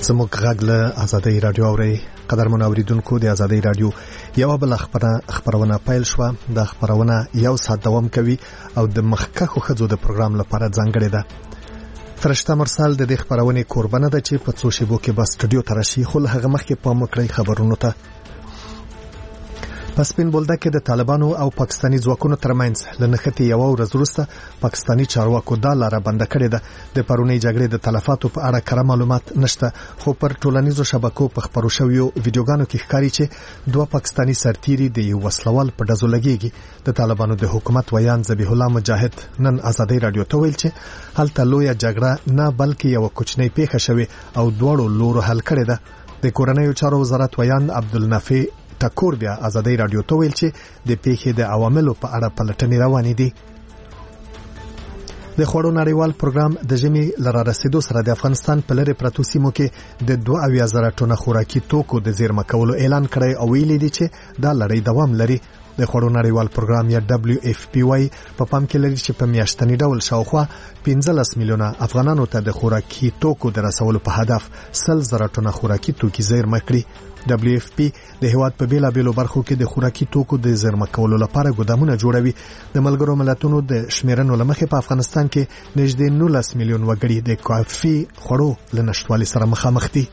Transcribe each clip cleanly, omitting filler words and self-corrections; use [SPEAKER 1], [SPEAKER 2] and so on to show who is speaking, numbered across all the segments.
[SPEAKER 1] زموږ غږ له آزادۍ رادیو اوري. قدرمن اوریدونکو، د آزادۍ رادیو یو بل خبرونه پیل شو. د خبرونه یو ساعت دوام کوي او د مخکخو خزو د پروګرام لپاره ځانګړی ده. فرشته مرسل د دې خبرونه قربانه ده چې په څو شیبو کې بس سټوډیو ترشي خو هغه مخکې پام وکړئ خبرونو ته. پس پین بولدکه د طالبانو او پاکستاني ځواکونو ترمنځ لنخته یو ورځ وروسته پاکستاني چارواکو دا لاره بند کړې ده. د پرونی جګړې د تلفاتو په اړه کره معلومات نشته، خو پر ټولنیزو شبکو په خبرو شویو ویډیوګانو کې ښکاري چې دوه پاکستاني سرتیري د یو وسلوال په ډزو لګيږي. د طالبانو د حکومت ویان ذبیح الله مجاهد نن آزادۍ رادیو ته ویل چې هلته لویه جګړه نه بلکې یو کوچنی پیښه شوه او دواړو لورو حل کړې ده. د کورنیو چارو وزارت ویان عبدالنافع ټکور بیا آزادۍ رادیو ته ویل چې د پیښې د عواملو په اړه پلټنې روانې دي. د خوړو نړیوال پروګرام د ژمي لاره رسیدو سره د افغانستان په لری پرتو سیمو کې د 2,000 ټنه خوراکي توکو د زیرمه کولو اعلان کړی او ویلي دي چې دا لړۍ دوام لري. د خوړو نړیوال پروګرام یا WFP په پام کې لري چې په میاشتنی ډول شاوخوا 15 میلیونه افغانانو ته د خوراکي توکو د رسولو په هدف 100,000 ټنه خوراکي توکي زیرمه کړي. WFP د هیواد په بیلابیلو برخو کې د خوراکي توکو د زیرمه کولو لپاره ګودامونه جوړوي. د ملګرو ملتونو د شمیرنو لمخې په افغانستان کې نږدې 19 میلیون وګړي د کافي خوړو لنشټوالي سره مخامخ دي.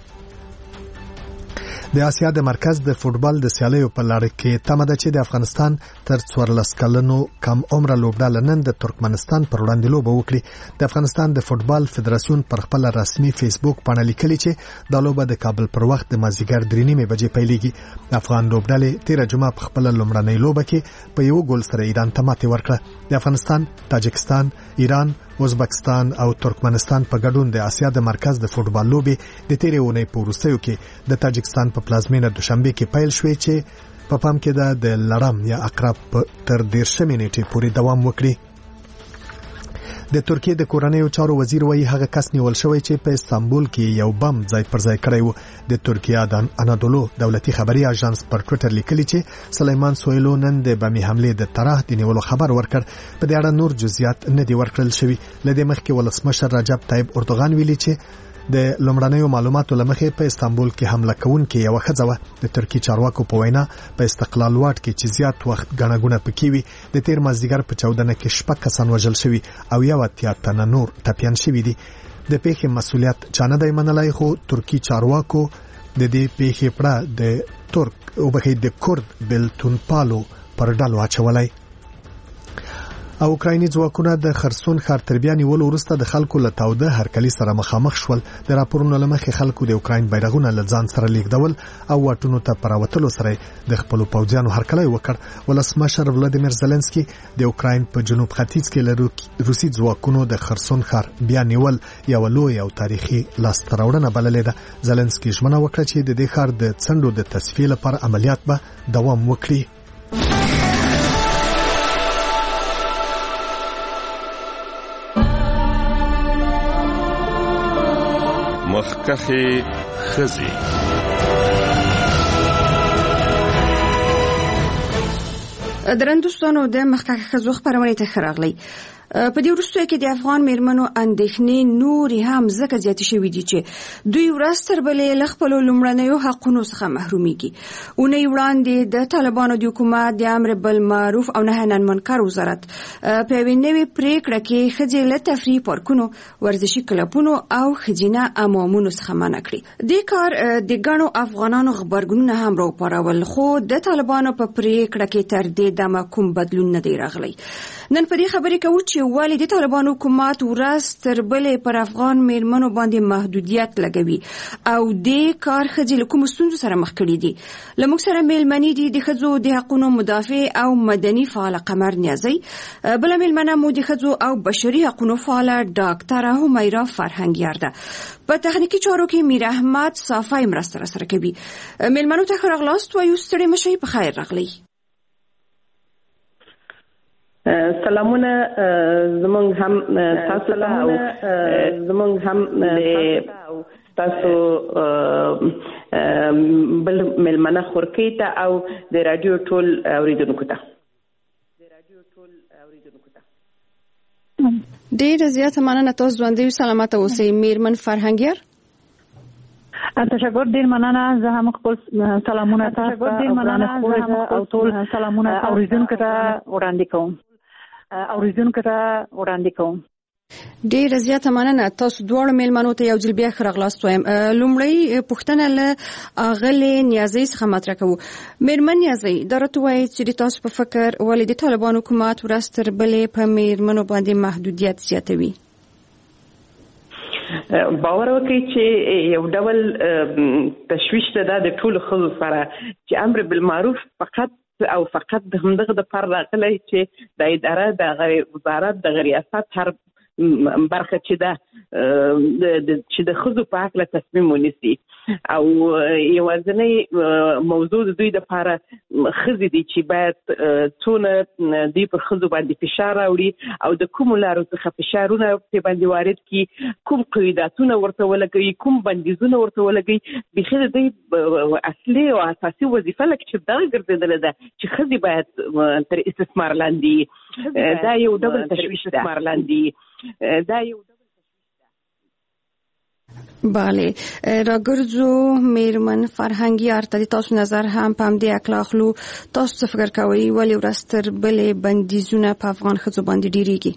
[SPEAKER 1] د آسیا د مرکز د فوټبال د سیالیو په لړ کې تمه ده چې د افغانستان تر 14 کلنو کم عمره لوبډال نن د ترکمنستان پر وړاندې لوبه وکړي. د افغانستان د فوټبال فدراسیون پر خپل رسمي فیسبوک باندې لیکلي چې د لوبه د کابل پر وخت د مازیګر 3:30 بجې پیلېږي. افغان لوبډلې 13 جمعه په خپل لومړنۍ لوبه کې په یو ګول سره ایران ته ماتې ورکړه. د افغانستان، تاجکستان، ایران، ازبکستان او ترکمنستان په ګډون د آسیا د مرکز د فوټبال لوبې د تیرې اونۍ په وروستیو کې د تاجکستان په پلازمینه دوشنبه کې پیل شوې چې په پام کې ده د لړم یا عقرب تر 13 نیټې پورې دوام وکړي. د ترکیه د کورنیو چارو وزیر وایي هغه کس نیول شوی چې په استانبول کې یو بم ځای پر ځای کړی و. د ترکیه د انادولو دولتي خبري اژانس پر ټوئیټر لیکلي چې سلیمان سویلو نن د بمي حمله د طرح د نیولو خبر ورکړ. په دې اړه نور جزئیات نه دی ورکړل شوی. لدې مخکې ولسمشر رجب طیب اردوغان ویلي چې د لومړنیو معلوماتو لمخې په استانبول کې حمله کوونکې یو ښځه و. د ترکی چارواکو په وینا په استقلال واټ کې چې زیات وخت غنغونه پکې وي د تیر مازدیګر په 14 کې شپږ کسان وژل شوي او یو اتیا تنه نور ټپيان شوي دي. د پیښې مسؤلیت چانه دی منلای، خو ترکی چارواکو د دې پیښې پړه د ترک او بخې د کورد بلتونپالو پر ډلو اچولای. او اوکرایني ځواکونه د خرسون ښار تر بیا نیولو وروسته د خلکو له تاوده هرکلي سره مخامخ شول. د راپورونو لمخې خلکو د اوکراین بیرغونه له ځان سره لیږدول او واټونو ته پراوتلو سره د خپل پوځیانو هرکلی وکړ. ولسمشر ولادیمیر زيلنسکي د اوکراین په جنوب ختیځ کې له روسي ځواکونو د خرسون ښار بیا نیول یو لوی او تاریخي لاسته راوړنه بللې ده. زيلنسکي ژمنه وکړه چې د دې ښار د څنډو د تصفیې لپاره عملیات به دوام وکړي.
[SPEAKER 2] مخکخي خزي
[SPEAKER 3] درندوستانو د مخکخي خزو خبرونه ته خراغلی. په دې وروسته کې د افغان میرمنو اندېښنې نورې هم ځکه زیاتې شوې دي چې دوی ورځ تر بلې له خپلو لومړنیو حقونو څخه محرومیږي. اونۍ وړاندې د طالبانو د حکومت د امر بالمعروف او نهي عن المنکر وزارت په یوې نوې پریکړه کې ښځې له تفریح پارکونو، ورزشي کلبونو او ښځینه امامونو څخه منع کړي. دې کار د ګڼو افغانانو غبرګونونه هم راوپارول، خو د طالبانو په پریکړه کې تر دې دمه کوم بدلون نه دی راغلی. نن په دې خبرې کوو چې ولې د طالبانو حکومت ورځ تر بلې پر افغان میرمنو باندې محدودیت لګوي او دې کار ښځې له کومو ستونزو سره مخ کړي دي. له موږ سره میلمنې دي د ښځو د حقونو مدافع او مدني فعاله قمر نیازی، بله میلمنه مو د ښځو او بشري حقونو فعاله ډاکټره همیرا فرهنګیار ده. په تخنیکی چارو کې میر احمد صافی مرسته سره کوي. میلمنو ته ښه راغلاست وایو، ستړي مشئ، په خیر راغلی.
[SPEAKER 4] سلامونه زمونږ هم تاسو ته او زمونږ هم تاسو بل ملمنه خورکی ته او د رادیو ټول اوریدونکو ته.
[SPEAKER 3] ډېر زیات مننه، تاسو ژوندۍ سلامت اوسئ. میرمن فرهنګیار،
[SPEAKER 5] تشکر ډیر مننه. زه هم خپل سلامونه تاسو ته او ټول اوریدونکو ته وړاندې کوم.
[SPEAKER 3] ډیر زیاته مننه. تاسو دواړو میلمنو ته یو ځل بیا ښه راغلاست وایم. لومړی پوښتنه له اغلې نیازۍ څخه مطرح کوو. میرمن نیازۍ، دا راته وایي چې د تاسو په فکر ولې د طالبانو حکومت ورځ تر بلې په میرمنو باندې محدودیت زیاتوي؟
[SPEAKER 4] باور وکړئ چې یو ډول تشویش ده د ټولو ښځو سره چې امر بالمعروف فقط د همدغه دپاره راغلی چې د اداره د وزارت د ریاست هر برخه چې ده چې د ښځو په هکله تصمیم ونیسي او یوازینی موضوع د دوی دپاره ښځې دي چې باید څونه دوی پر ښځو باندې فشار راوړي او د کومو لارو څخه فشارونه پرې باندې وارد کړي، کوم قیوداتونه ورته ولګوي، کوم بندیزونه ورته ولګوي. بیخي د دوی اصلي او اساسي وظیفه لکه چې دغه ګرځېدلې ده چې ښځې باید تر استثمار لاندې. دا یو ډول تشویش ده.
[SPEAKER 3] بله، راګرځو میرمن فرهنګي ارتدي، تاسو نظر هم په همدې اکلا اخلو. تاسو څه فکر کوئ ولې ورځ تر بلې بندیزونه په افغان ښځو باندې ډیریږي؟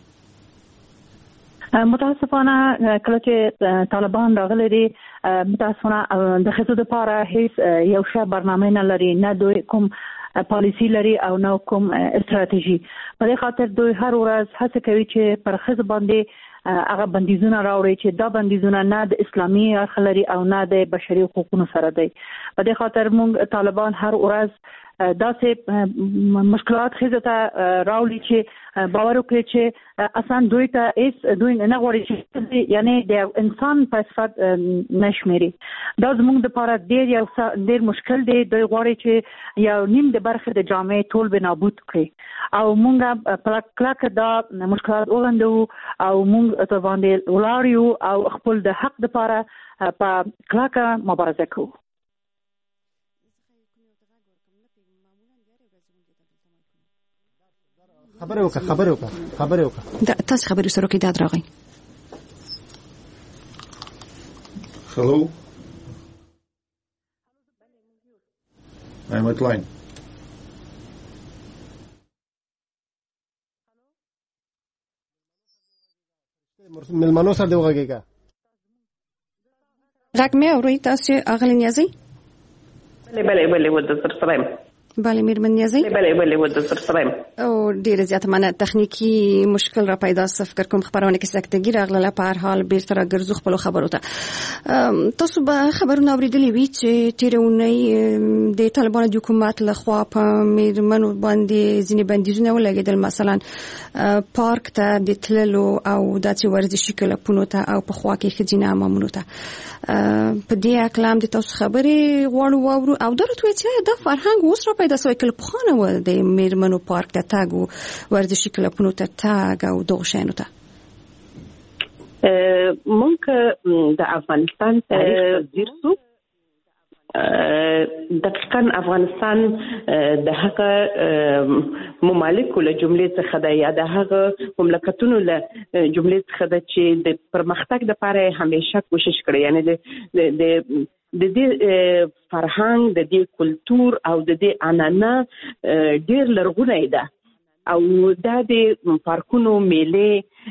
[SPEAKER 5] متاسفانه کله چې طالبان راغلي دي متاسفانه د ښځو لپاره هیڅ یو ښه برنامه نه لري، نه دوی کوم پالیسی لري او نه کوم استراتیژي. په دې خاطر دوی هر ورځ هڅه کوي چې پر ښځو باندې هغه بندیزونه راوړي چې دا بندیزونه نه د اسلامي اړخ لري او نه د بشري حقوقو سره دی. په دې خاطر موږ طالبان هر ورځ داسې مشکلات ښځو ته راوړي چې باور وکړي چې اصلا دوی ته دوی نه غواړي چې یعنی د انسان په صفت نشمري. دا زموږ لپاره ډېر مشکل دی. دوی غواړي چې یو نیم د برخې د جامعې ټول به نابود کړي او موږ کلکه دا مشکلات وغندو او موږ ته باندې ولاړ یو او خپل د حق لپاره په کلکه مبارزه کوو.
[SPEAKER 1] خبره وکړه
[SPEAKER 3] تاسو خبرې سره کې داد راغی.
[SPEAKER 2] Hello. I'm at line.
[SPEAKER 1] ملمنو سره دی وغږیږه.
[SPEAKER 3] غږ مې اورئ تاسو اغلې نیازۍ؟
[SPEAKER 4] بله ود سر سلام.
[SPEAKER 3] بله میرمن نیازۍ؟
[SPEAKER 4] بله ود سر سلام.
[SPEAKER 3] او ډیره زیاته مننه. تخنیکی مشکل را پیدا ست. فکر کوم خبرونه کې سکتګي راغله. په هر حال بیرته راګرځو خپل خبرو ته. تاسو به خبرونه اوریدلي وي چې تیرونی د طالبانو د حکومت لخوا په میرمنو باندې ځینې بندیزونه ولګېدل، مثلا پارک ته د تللو او داسې ورزشي کلبونو ته او په خوا کې ښځینه امامونو ته. په دې اکلام د تاسو خبرې غواړو واورو او دا راته چې دا فرهنګ اوس را پیدا شوی کله پخوانه و د میرمنو پارک ته تګ او ورزشي کلبونو ته تګ او دغه شیانو ته.
[SPEAKER 4] مونږ د افغانستان تاریخ زیر سو دقیقاً افغانستان د هغه ممالکو له جملې څخه ده یا د هغه مملکتونو له جملې څخه ده چې د پرمختګ لپاره همیشه کوشش کړی، یعنی د دې فرهنګ، د دې کلتور او د دې عنعنه ډېر لرغونی ده او دا د پارکونو میلې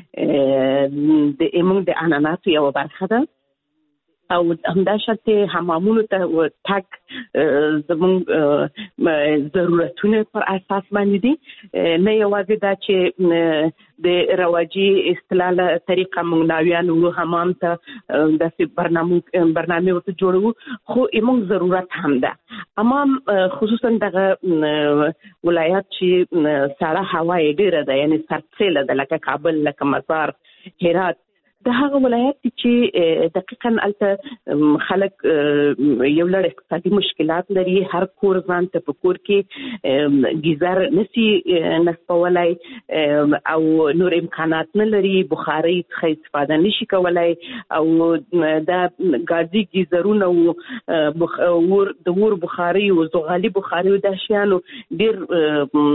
[SPEAKER 4] د عنعناتو یوه برخه ده او همداشته حمامونو ته تګ زموږ ضرورتونه پر اساس باندې دي، نه یوازې دا چې د رواجي اصطلاح طریقه موږ ناویانو حمام ته داسې برنامه ورته جوړو، خو موږ ضرورت هم ده. حمام خصوصا دغه ولایت چې سړه هوا یې ډېره ده، یعنی سرسیله ده، لکه کابل، لکه مزار، هرات، د هغه ولایت چې دقیقاً الته خلک یو لړ اقتصادي مشکلات لري، هر کور ځان ته په کور کې ګیزر نسی نصبولای او نور امکانات نه لري، بخاري څخه استفاده نشي کولای او دا ګازي ګیزرونه او د ور بخاري او زغالي بخاري د شیانو ډیر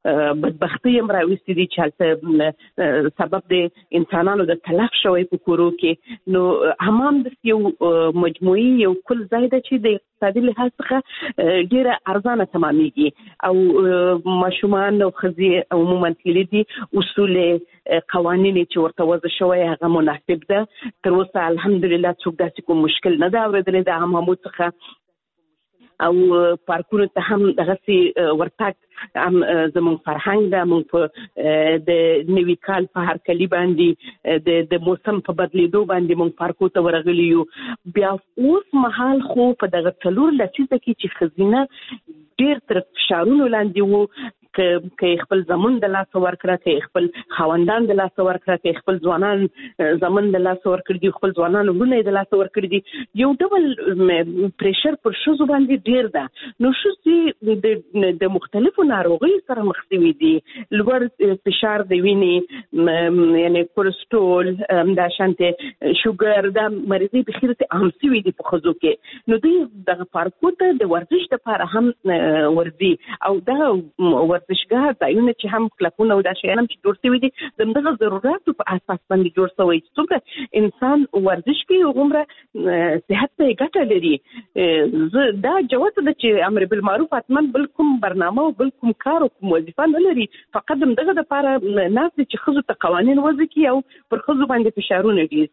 [SPEAKER 4] بدبختی هم راوستي دي چې سبب د انسانانو د تلف شوی په کورو کې نو همام د یو مجموعي یو کل ځای ده چې د اقتصادي لحاظ څخه ډیره ارزانه تمامېږي او ماشومان او ښځې عموما تللي دي اصول قوانین چې ورته وضع شوی هغه مناسب ده تر اوسه الحمدلله څوک داسې کوم مشکل نه ده اورېدلی د عامو څخه او پارکونو ته هم دغسې ورتګ هم زموږ فرهنګ ده موږ په د نوي کال په هرکلي باندې د موسم په بدلیدو باندې موږ پارکو ته ورغلي یو بیا اوس مهال خو په دغه 4 لسیزه کې چې ښځینه ډېر تر فشارونو لاندې وو که خپل زمون د لاس ورکړه که خپل خاوندان د لاس ورکړه که خپل ځوانان زمون د لاس ورکړي دي خپل ځوانان ورونه د لاس ورکړي دي یو ډول پریشر پر ښځو باندې ډیر ده نو ښځې د مختلفو ناروغیو سره مخ شوي دي لوړ فشار د وینې یعنی کولسټرول همداشانتې شوګر دا مریضۍ بخیر ته عام شوي دي په ښځو کې نو دوی دغه پارکو ته د ورزش لپاره هم ورځي او دا ورزشګاه ځایونه چې هم کلبونه او دا شیان هم چې جوړ شوي دي د همدغه ضروراتو په اساس باندې جوړ شوی چې څومره انسان ورزش کوي هغومره صحت ته یې ګټه لري دا جواز ده چې امر بالمعروف حتما بل کوم برنامه او بل کوم کار او کوم وظیفه نه لري فقط همدغه دپاره ناست دي چې ښځو ته قوانین وضع کړي او پر ښځو باندې فشارونه ډېر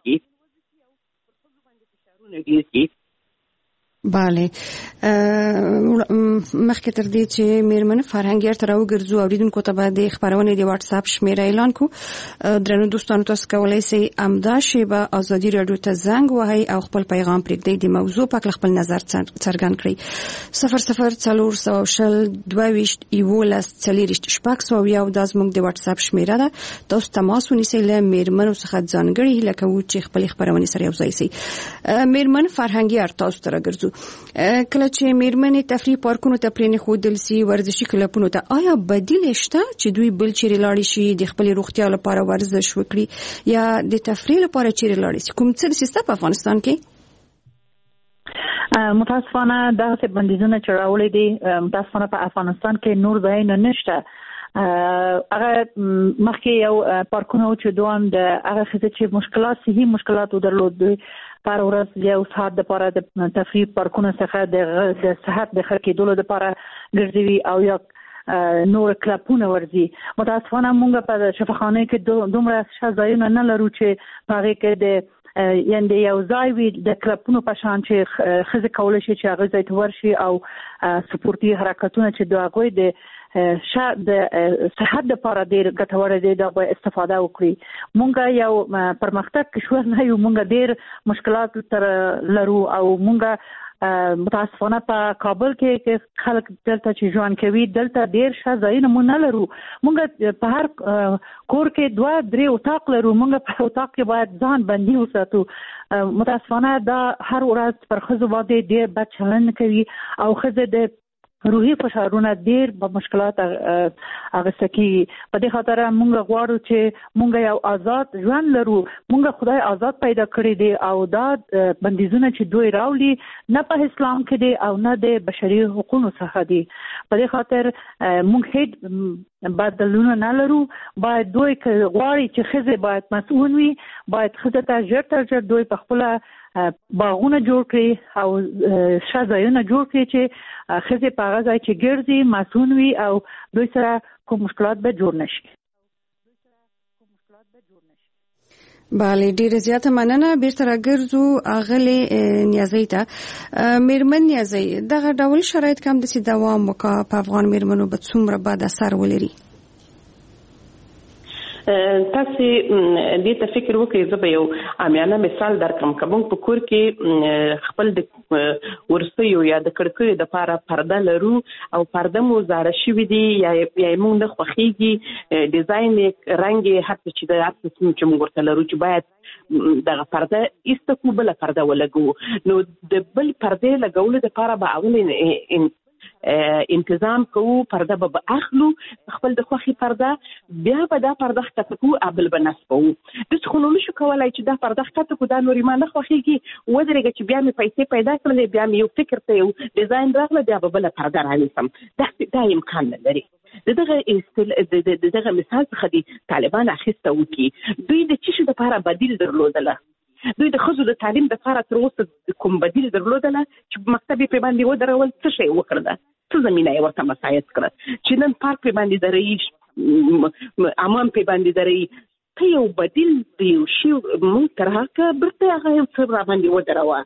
[SPEAKER 4] کړي
[SPEAKER 3] بله مخکې تر دې چې میرمن فرهنګیار ته راوګرځو اوریدونکو ته به د خبرونې د واتس اپ شمیره اعلان کو درنو دوستانو تاسو کولی شئ امدا شیبه ازادي رادیو ته زنګ وهئ او خپل پیغام پرېږدئ د موضوع په اړه خپل نظر څرګند کړئ 0040221140 دا زموږ د واتس اپ شمیره ده تاسو تماس ونیسئ له میرمنو څخه ځانګړي هیله کوو چې خپل خبرونه سره یوځای شي میرمن فرهنګیار تاسو ته راګرځو کله چې میرمنې تفریح پارکونو ته پرې نښودل سي ورزشي کلبونو ته آیا بدیل شته چې دوی بل چیرې لاړې شي د خپل روغتیا لپاره ورزش وکړي یا د تفریح لپاره چیرې لاړې شي کوم څه سیسته په افغانستان کې
[SPEAKER 5] متاسفانه دغه بندیزونه چې راوړي دي متاسفانه په افغانستان کې نور ځایونه نشته هغه مخکې یو پارکونه چې دوام د هغه څه چې مشکلات صحي مشکلات درلود پر ورځ یو ساعت لپاره د تفریح پارکونو څخه د صحت د ښه کېدو لپاره ګرځوي او یا نور کلبونه ورځي متاسفانه موږ په شفاخانه کې دومره ځایونه نه لرو چې هغه کې د یعنی یو ځای وي د کلبونو په شان چې ښځې کولی شي چې هغه ځای ته ورشي او سپورتي حرکتونه چې د هغوی د د صحت لپاره ډېر ګټور دي دا به استفاده وکړي مونږ یو پرمختګ کشور نه یو مونږ ډېر مشکلات تر لرو او مونږ متاسفانه په کابل کې خلک دلته چې ژوند کوي دلته ډېر ځایونه مونږ نه لرو مونږ په هر کور کې 2-3 اتاق لرو مونږ په اتاق کې باید ځان بندي وساتو متاسفانه دا هر ورځ پر ښځو باندې ډېر بد چلند کوي او ښځې د روحي فشارونه ډېر په مشکلات اغسته کیږي په دې خاطر موږ غواړو چې موږ یو آزاد ژوند لرو موږ خدای آزاد پیدا کړی دی او دا بندیزونه چې دوی راوړي نه په اسلام کې دی او نه د بشري حقوقو څخه دی په دې خاطر موږ هیڅ بدلونه نه لرو باید دوی غواړي چې ښځې باید مسؤل وي باید ښځې ته ژر تر ژر دوی په خپله باغونه جوړ کړي او ځایونه جوړ کړي چې ښځې په هغه ځای چې ګرځي مسؤل وي او دوی سره کوم مشکلات به جوړ نشي
[SPEAKER 3] بله ډیره زیاته مننه بیرته راګرځو اغلې نیازۍ ته میرمن نیازۍ دغه ډول شرایط کوم د دوام وکړه په افغان میرمنو به څومره بد اثر ولري
[SPEAKER 4] تاسو دې ته فکر وکړئ زه به یو عامیانه مثال درکړم که موږ په کور کې خپل د ورستیو یا د کړکیو دپاره پرده لرو او پرده مو زاړه شوي دي یا موږ نه خوښېږي ډیزاین یې رنګ یې هر څه چې د هر څه چې موږ ورته لرو چې باید دغه پرده ایسته کړو بله پرده ولګوو نو د بل پردې لګولو دپاره به اول انتظام کوو پرده به اخلو خپل د خوخي پرده بیا به دا پرده ختکو ابل بنسبو د څخونو نشو کولای چې دا پرده ختکو دا نورې ما نه خوخيږي ودرېږي چې بیا مې پیسې پیدا کړلې بیا مې یو فکر ته یو ډیزاین راغله بیا به بل پرده رانیسم دا امکان نه لري دغه مثال څخه دي طالبان اخیسته وکي دوی د چی شو د لپاره بدیل درلودله دوی د خزو د تعلیم د لپاره تر اوسه کوم بدیل درلودله چې مکتب په باندې ودرول څه شی وکړه څه زمينه یې ورته مساعد کړه چې نن پارک په باندې درې عوام په باندې درې ته یو بدیل دی شی مونږ تر هغه برته هغه یو څه را باندې ودروا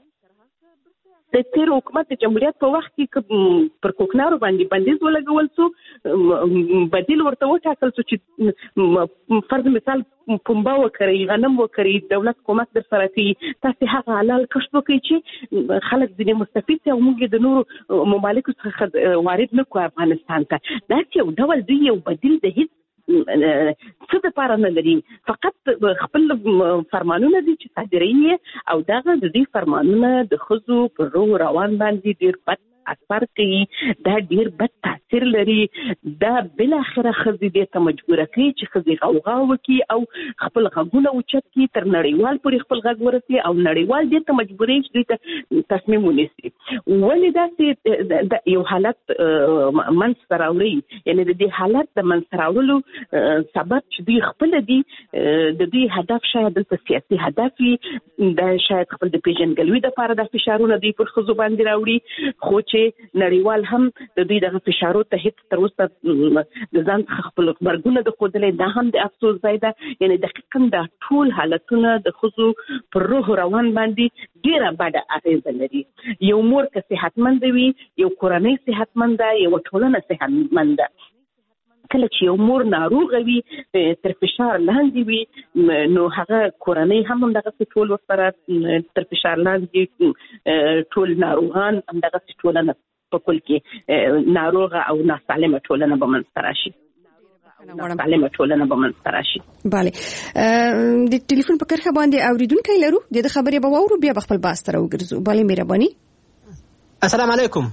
[SPEAKER 4] د تیر حکومت د جمهوریت په وخت کې پر کوکنارو باندې بندیز ولګول شو بدیل ورته وټاکل شو چې فرض مثال پنبه وکړي غنم وکړي دولت کومک در سره کوي تاسو هغه حلال کښت وکړي چې خلک ځینې مستفید او موږ د نورو ممالکو څخه وارد نه کوو افغانستان ته دا یو ډول دی یو بدیل د هیڅ څه د پاره نه لري فقط خپل فرمانونه دي چې صادري او دغه د دې فرمانونه د خزو پر روح روان باندې ډیر بد اثر کوي دا ډیر بد تاثیر لري دا بل اخره خزي دې ته مجبور کوي چې خزي غوغا وکي او خپل غوونه اوچت کی تر نړیوال پورې خپل غږ ورسي او نړیوال دې ته مجبورې چې ته تصمیم ونیسي ولې دا یو حالت منځ راوړي یعنی د دې حالت د منځ راوړلو سبب چې دوی خپل دي د دې هدف شاید د سیاسي هدف دا شاید خپل د پیژنګلوي د لپاره د فشارونو دی پر خزو باندې راوړي خو نړیوال هم د دوی دغه فشارو ته هیڅ تر اوسه د ځان خپل خبرګونه د خودلې دا هم د افسوس ځای ده یعنی دقیقاً د ټول حالتونه د خزو پر روح روان باندې ډیره بده اغیزه لري یو مور که صحتمند وي یو کورنۍ صحتمند یو ټولنه صحتمند کله چې یو مور ناروغه وي تر فشار لاندې وي نو هغه کورنۍ هم دغه ټول سره تر فشار لاندې ټول ناروغان هم دغه ټولنه په کل کې ناروغه او ناسالمه ټولنه به منځ راشي سالمه ټولنه به منځ راشي
[SPEAKER 3] bale د ټلیفون په کرخه باندې اوریدونکو لرو د خبرې به وورو بیا خپل باس تر وګرځو bale مهرباني
[SPEAKER 6] السلام علیکم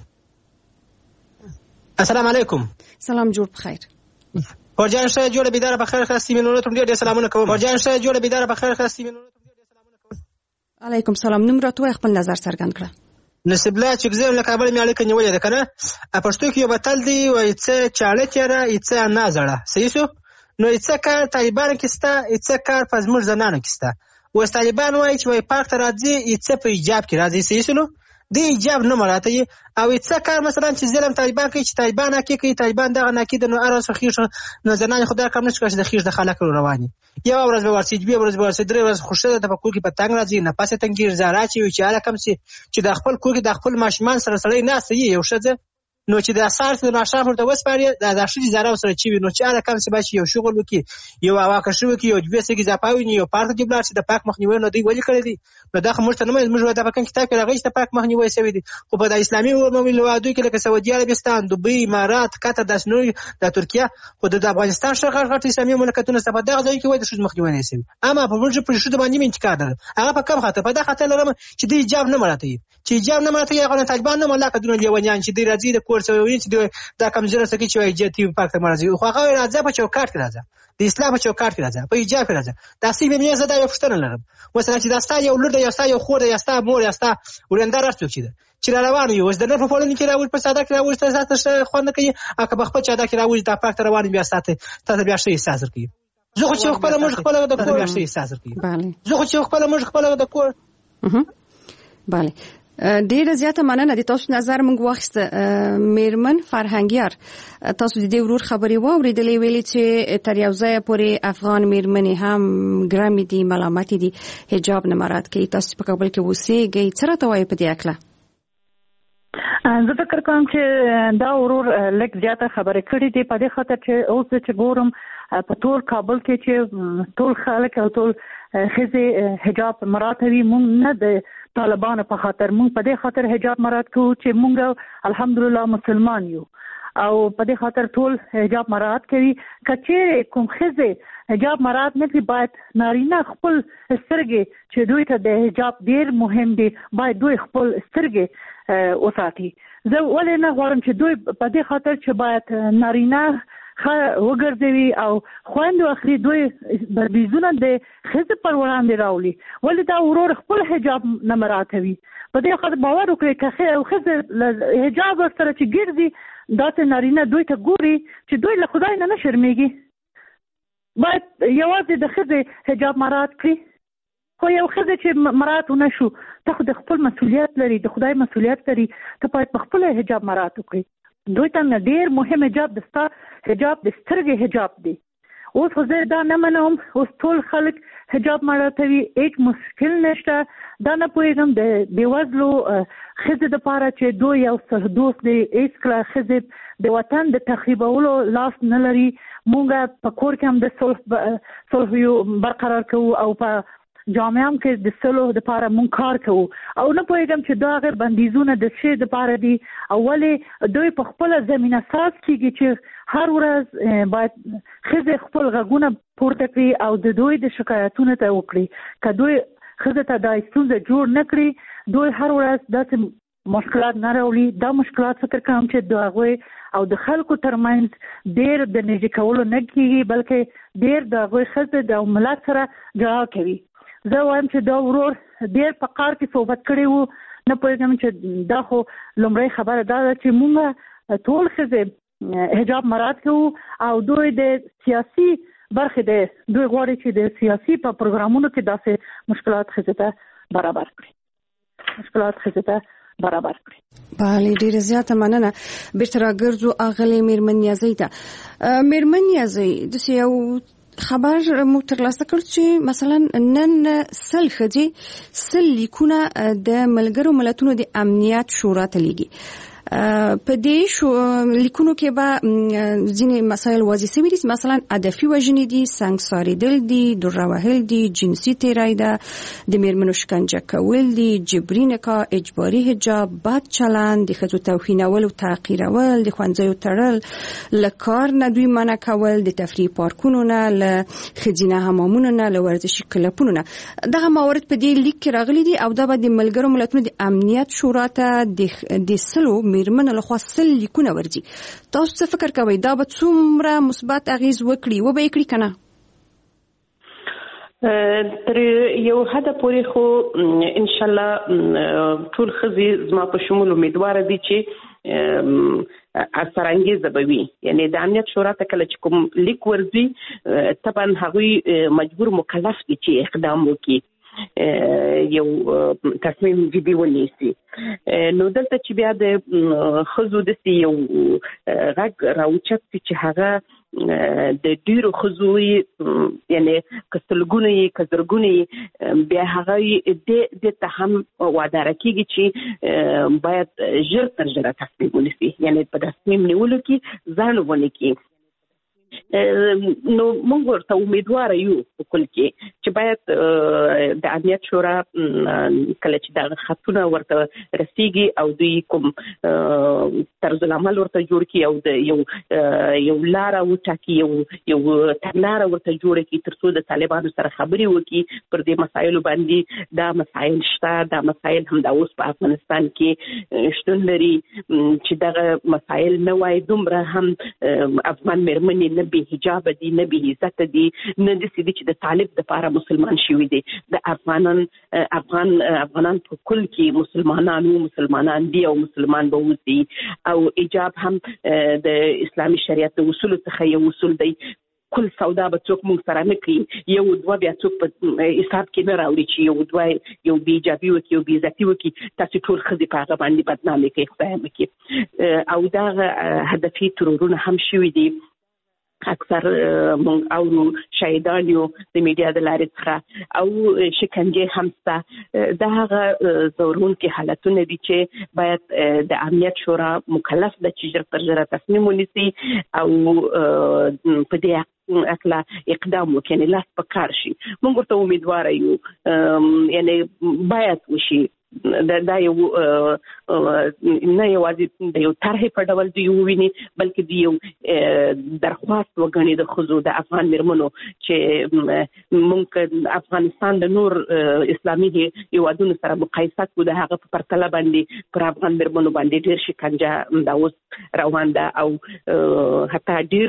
[SPEAKER 6] السلام علیکم
[SPEAKER 3] سلام جوړ بخیر
[SPEAKER 6] پرجان شه جوړه بيدار په خیر خاص سیمینونو ته ډیر سلامونه کوم پرجان شه جوړه بيدار په خیر خاص سیمینونو ته ډیر سلامونه کوم
[SPEAKER 3] علیکم سلام نمبر تو خپل نظر څرګند کړه
[SPEAKER 6] نسب الله چې زه له کابل مې اړیکه نیولې ده کنه پښتو کې یو بتل دی وای څه چاړه تیرا څه نه زړه صحیح شو نو څه کار طالبان کې ستا څه کار په زموږ زنانو کې ستا و طالبان وای چې وای پاک ته راځي څه په ایجاب کې راځي صحیح شو دی ایجاب نه مراته او څه کار مثلا چې ظلم طالبان کوي چې طالبان کوي طالبان دغه نکید نو ارسه خيش نو زنان خدای کوم نشي چې د خيش د خلک رواني یو ورځ به ورسې بیا ورځ به ورسې درې ورځې خوشاله د پکول کې په تنگ راځي نه پاسه تنګیر زارا چې اله کم چې د خپل کور کې د خپل ماشمان سره سره نه سي یو شته نو چې د اساس د ناشاف ورته وسپاري د شې زارا سره چې نو چې اله کم چې بچي یو شغل وکي یو واکه شو وکي یو جبسه کې ځپاوي یو پارت دی بلار چې د پاک مخنیوي نو دی ولی کړی دی نو دا خمرته نه موږ د پاکستان کتاب کې راغی چې د پاک مخنیوي سوي دي خو په د اسلامي مملکتونو کې لکه سعودي عربستان دوبۍ امارات قطر د سنوي د ترکیه خو د افغانستان شغل غټ اسلامي مملکتونو څخه دغه ځای کې وای د شوز مخنیوي نه سوي اما په ورځ په شوز باندې انتقاد هغه په کم خاطر په دا خاطر لرم چې دی جواب نه مراته چې جواب نه مراته هغه طالبان نه ملاقات دونه لیونیان چې دی راځي د کور سوي چې دا کمزور سکی چې وایي چې پاک ته مرزي خو هغه راځي په چوکاټ کې راځي د اسلام په چوکاټ کې راځي په ایجاب کې راځي تاسو به زه دا یو پښتنه لرم مثلا چې دا ستا یو لور د یاستا یو خور د یاستا مور یاستا ورندار راځي چې روان یو د نن په پولن کې راوړ په ساده کې راوړ تاسو خوند کوي هغه په خپل چاده کې راوړ د پاک ته روان بیا ساته تاسو بیا شي احساس کوي زه خو چې خپل موږ خپل د کور بیا شي احساس کوي زه خو چې خپل موږ خپل د کور
[SPEAKER 3] bale ډیره زیاته مننه د تاسو نظر موږ واخیسته میرمن فرهنګیار تاسو د دې ورور خبري واوریدلې ویلې چې تر یو ځای پورې افغان میرمنې هم ګرامي دي ملامت دي حجاب نه مراد کوي تاسو په کابل کې اوسېږئ څه راته وایي په دې اړه
[SPEAKER 5] زه فکر کوم چې دا ورور لږ زیاته خبرې کړې دي په دې خاطر چې اوس چې ګورم په ټول کابل کې چې ټول خلک او ټول خزه حجاب مراتبي مونږ نه د طالبانو په خاطر مونږ په دې خاطر حجاب مراد کوو چې مونږ الحمدلله مسلمان یو او په دې خاطر ټول حجاب مراد کوي کچې کوم خزه حجاب مراعات نه کړي، باید نارینه خپل سترګې چې دوی ته د حجاب ډیر مهم دي، باید دوی خپل سترګې وساتي. زه ولې نه غواړم چې دوی په دې خاطر چې باید نارینه وګرځوي او خوند واخلي، دوی بندیزونه د ښځې پر وړاندې راولي. ولې دا ورور خپل حجاب نه مراعاتوي؟ په دې خاطر باور وکړئ که ښځه حجاب ورسره چې ګرځي، داسې نارینه دوی ته ګوري چې دوی له خدای نه شرمېږي. باید یوازې د ښځې حجاب مراعات کړي. خو یو ښځه چې مراعات ونه شو، ته خو د خپل مسؤلیت لري، د خدای مسؤلیت لري، ته باید په خپل حجاب مراعات وکړي. دوی ته ډیر مهم حجاب د ستا حجاب د سترګې حجاب دی. اوس خو زه دا نه منم، اوس ټول خلک حجاب مراعاتوي، هیڅ مشکل نشته. دا نه پوهېږم د بېوزلو ښځې دپاره چې دوی یو سردوست دی، هېڅکله ښځې د وطن د تخریبولو لاس نه لري. مونږ په کور کې هم د صلح برقرار کوو او په جامعه هم کې د صلح دپاره مونږ کار کوو. او نه پوهېږم چې دا هغه بندیزونه د څه دپاره دي او ولې دوی په خپله زمینه ساز کېږي چې هر ورځ باید ښځې خپل غږونه پورته کړي او د دوی د شکایتونو ته وکړي. که دوی ښځې ته دا ستونزه جوړ نه کړي، دوی هر ورځ داسې مشکلات نه راولي. دا مشکلات فکر کوم چې د هغوی او د خلکو ترمنځ ډېر د نږدې کولو نه کېږي، بلکې ډېر د هغوی ښځې د ملت سره جړا کوي. زه وایم چې دا ورور ډېر په قار کې صحبت کړی وو. نه پوهېږم چې دا خو لومړی خبره دا ده چې مونږ ټول ښځې حجاب مراعات کوو او دوی د سیاسي برخې دوی غواړي چې د سیاسي په پروګرامونو کې داسې مشکلات ښځې ته برابر کړي.
[SPEAKER 3] بله، ډیره زیاته مننه. بیرته راګرځو اغلې میرمن نیازۍ ته. میرمن نیازۍ، داسې یو خبر مو ترلاسه کړ چې مثلا نن 100 ښځې 100 لیکونه د ملګرو ملتونو د امنیت شورا ته لیږي. په دې لیکونو کې به ځینې مسایل واضح شوي دي، مثلا هدفي وژنې دي، سنګسارېدل دي، دوره وهل دي، جنسي تیری ده، د میرمنو شکنجه کول دي، جبري نکاح، اجباري حجاب، بد چلند، د ښځو توهینول او تحقیرول، د ښوونځیو تړل، له کار نه دوی منع کول، د تفریح پارکونو نه، له ښځینه حمامونو نه، له ورزشي کلبونو نه. دغه موارد په دې لیک کې راغلي دي او دا به د ملګرو ملتونو د امنیت شورا ته د 100 میرمنو لخوا 100 لیکونه ورځي. تاسو څه فکر کوئ؟ دا به څومره مثبت اغیز وکړي؟ و به یې کړي که نه؟
[SPEAKER 4] تر یو حده پورې خو ان شاء الله ټول ښځې زما په شمول امیدواره دي چې اثرانګیزه به وي. یعنی د امنیت شورا ته کله چې کوم لیک ورځي، طبعا هغوی مجبور مکلف دي چې اقدام وکړي، یو تصمیم جدي ونیسي. نو دلته چې بیا د ښځو داسې یو غږ راوچت سي چې هغه د ډیرو ښځو یعنی که سلګونه یې که زرګونه یې بیا هغه دې ته هم واداره کېږي چې باید ژر تر ژره تصمیم ونیسي، یعنی په تصمیم نیولو کې ځان ونه کړي. نو موږ ورته امیدواره یو په کل کې چې باید د امنیت شورا کله چې دغه خطونه ورته رسیږي او دوی کوم طرز العمل ورته جوړ کړي او د یو لاره وټاکي، یو تګلاره ورته جوړه کړي تر څو د طالبانو سره خبرې وکړي پر دې مسایلو باندې. دا مسایل شته، دا مسایل هم دا اوس په افغانستان کې شتون لري چې دغه مسایل نه وای دومره هم افغان میرمنې نه به حجاب دي، نه به عزت دي، نه د سیدي چې د طالب د لپاره مسلمان شوی دي. د افغانان په کل کې مسلمانان دي او مسلمان به وځي. او حجاب هم د اسلامي شریعت د اصول څخه یو اصول دی. کل سودا به څوک موږ سره نه کوي، یو دوه بیا څوک په حساب کې نه راوړي چې یو دوه یو بې حجابي وکړي، یو بې عزتي وکړي، تاسو ټول ښځې په هغه باندې بدنامي کوي، خدای وکړي. او دغه هدفي ترورونه هم شوي دي. اکثر مونږ اورو شهیدان یو د میډیا د لارې څخه او شکنجې هم شته. دا هغه ځورونکي حالتونه دي چې باید د امنیت شورا مکلف ده چې ژر تر ژره تصمیم ونیسي او په دې اکلا اقدام وکړي، لاس په کار شي. موږ ورته امیدواره یو، یعنی باید وشي دا یو نه یوازې د یو طرحې په ډول دی وویني بلکې د یو درخواست وګڼي د ښځو د افغان میرمنو چې موږ افغانستان د نور اسلامي هیوادونو سره مقایسه کړو د هغه په پرتله باندې پر افغان میرمنو باندې ډېر شکنجه دا اوس روان ده او حتی ډېر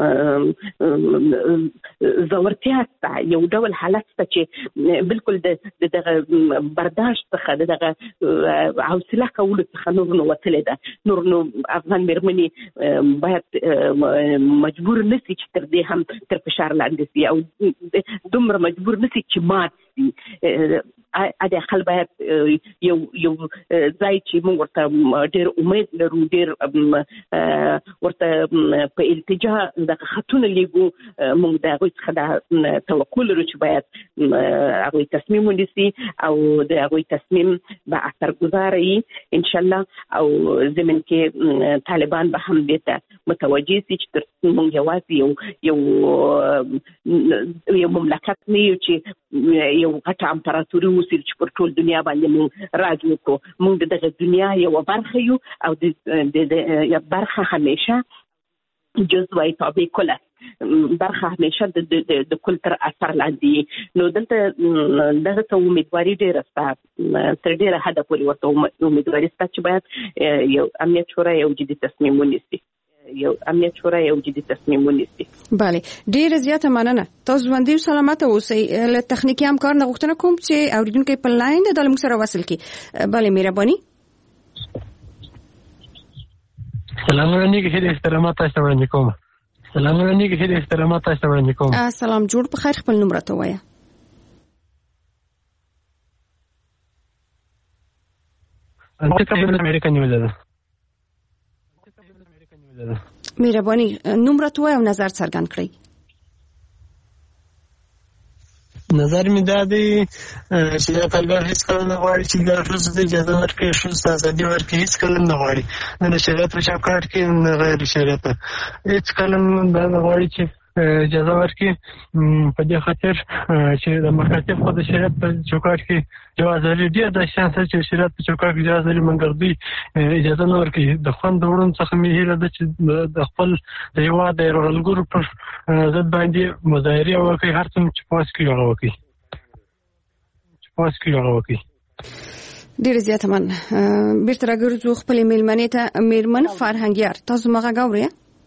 [SPEAKER 4] زورتیا شته یو ډول حالت شته چې بالکل دغه برداشت څخه دغه حوصله کولو څخه نور نو وتلې ده نور نو افغان میرمنې باید مجبور نشي چې تر دې هم تر فشار لاندې شي او دومره مجبور نشي چې مات شي اده خل باید یو ځای چې موږ ورته ډېر امید لرو ډېر ورته په التجا د خطونه لیګو موږ د هغوی څخه د توقع لرو چې باید هغوی تصمیم ونیسي او د هغوی تصمیم به اثرګذاره وي انشاءالله او زمین کې طالبان به هم دې ته متوجه شي چې موږ یوازې یو مملکت نه یو چې یو غټه امپراتوري اوسي چې پر ټول دنیا باندې موږ راج وکړو موږ دغه دنیا یو برخه یو او د برخه همیشه جزوه تابع کله برخه همیشه د کل تر اثر لاندې نو دلته دغه ته امیدواري ډېره شته تر ډېره حده پورې ورته امیدواري شته چې باید یو امنیت شورا یو جدي تصمیم ونیسي
[SPEAKER 3] بله ډیره زیاته مننه تاسو باندې سلامت اوسئ له تخنیکی همکار نه غوښتنه کوم چې اوریدونکو په لاین د موږ سره وصل کی بله مهرباني
[SPEAKER 7] سلام علیکم هیله احترامات تاسو وړاندې کوم
[SPEAKER 3] سلام جوړ په خیر خپل نوم راته وایه
[SPEAKER 7] امریکا نیوز ده
[SPEAKER 3] مهرباني نوم راته وایه او نظر څرګند کړئ
[SPEAKER 6] نظر می دادی چې دا طالبان هیڅ کله نه غواړي چې دا ښځو ته اجازه ورکړي ښځو ته ازادي ورکړي هیڅ کله نه غواړي نه د شریعت په چوکاټ کې نه غیر شریعت هیڅ کله دا نه غواړي چې اجازه ورکړي په دې خاطر چې د مکاتب خو د شریعت په چوکاټ کې جواز لري ډېر د شانس چې شریعت په چوکاټ کې جواز لري مګر دوی اجازه نه ورکړي د خوند وړون څخه مې هیله ده چې د خپل د هېواد د یرغلګرو پر ضد باندې مظاهرې وکړي هر څه چې پاس کړي هغه وکړي
[SPEAKER 3] ډېر زیات من بیرته راګرځو خپلې میلمنې ته میرمن فرهنګیار تاسو ما غږ اورئ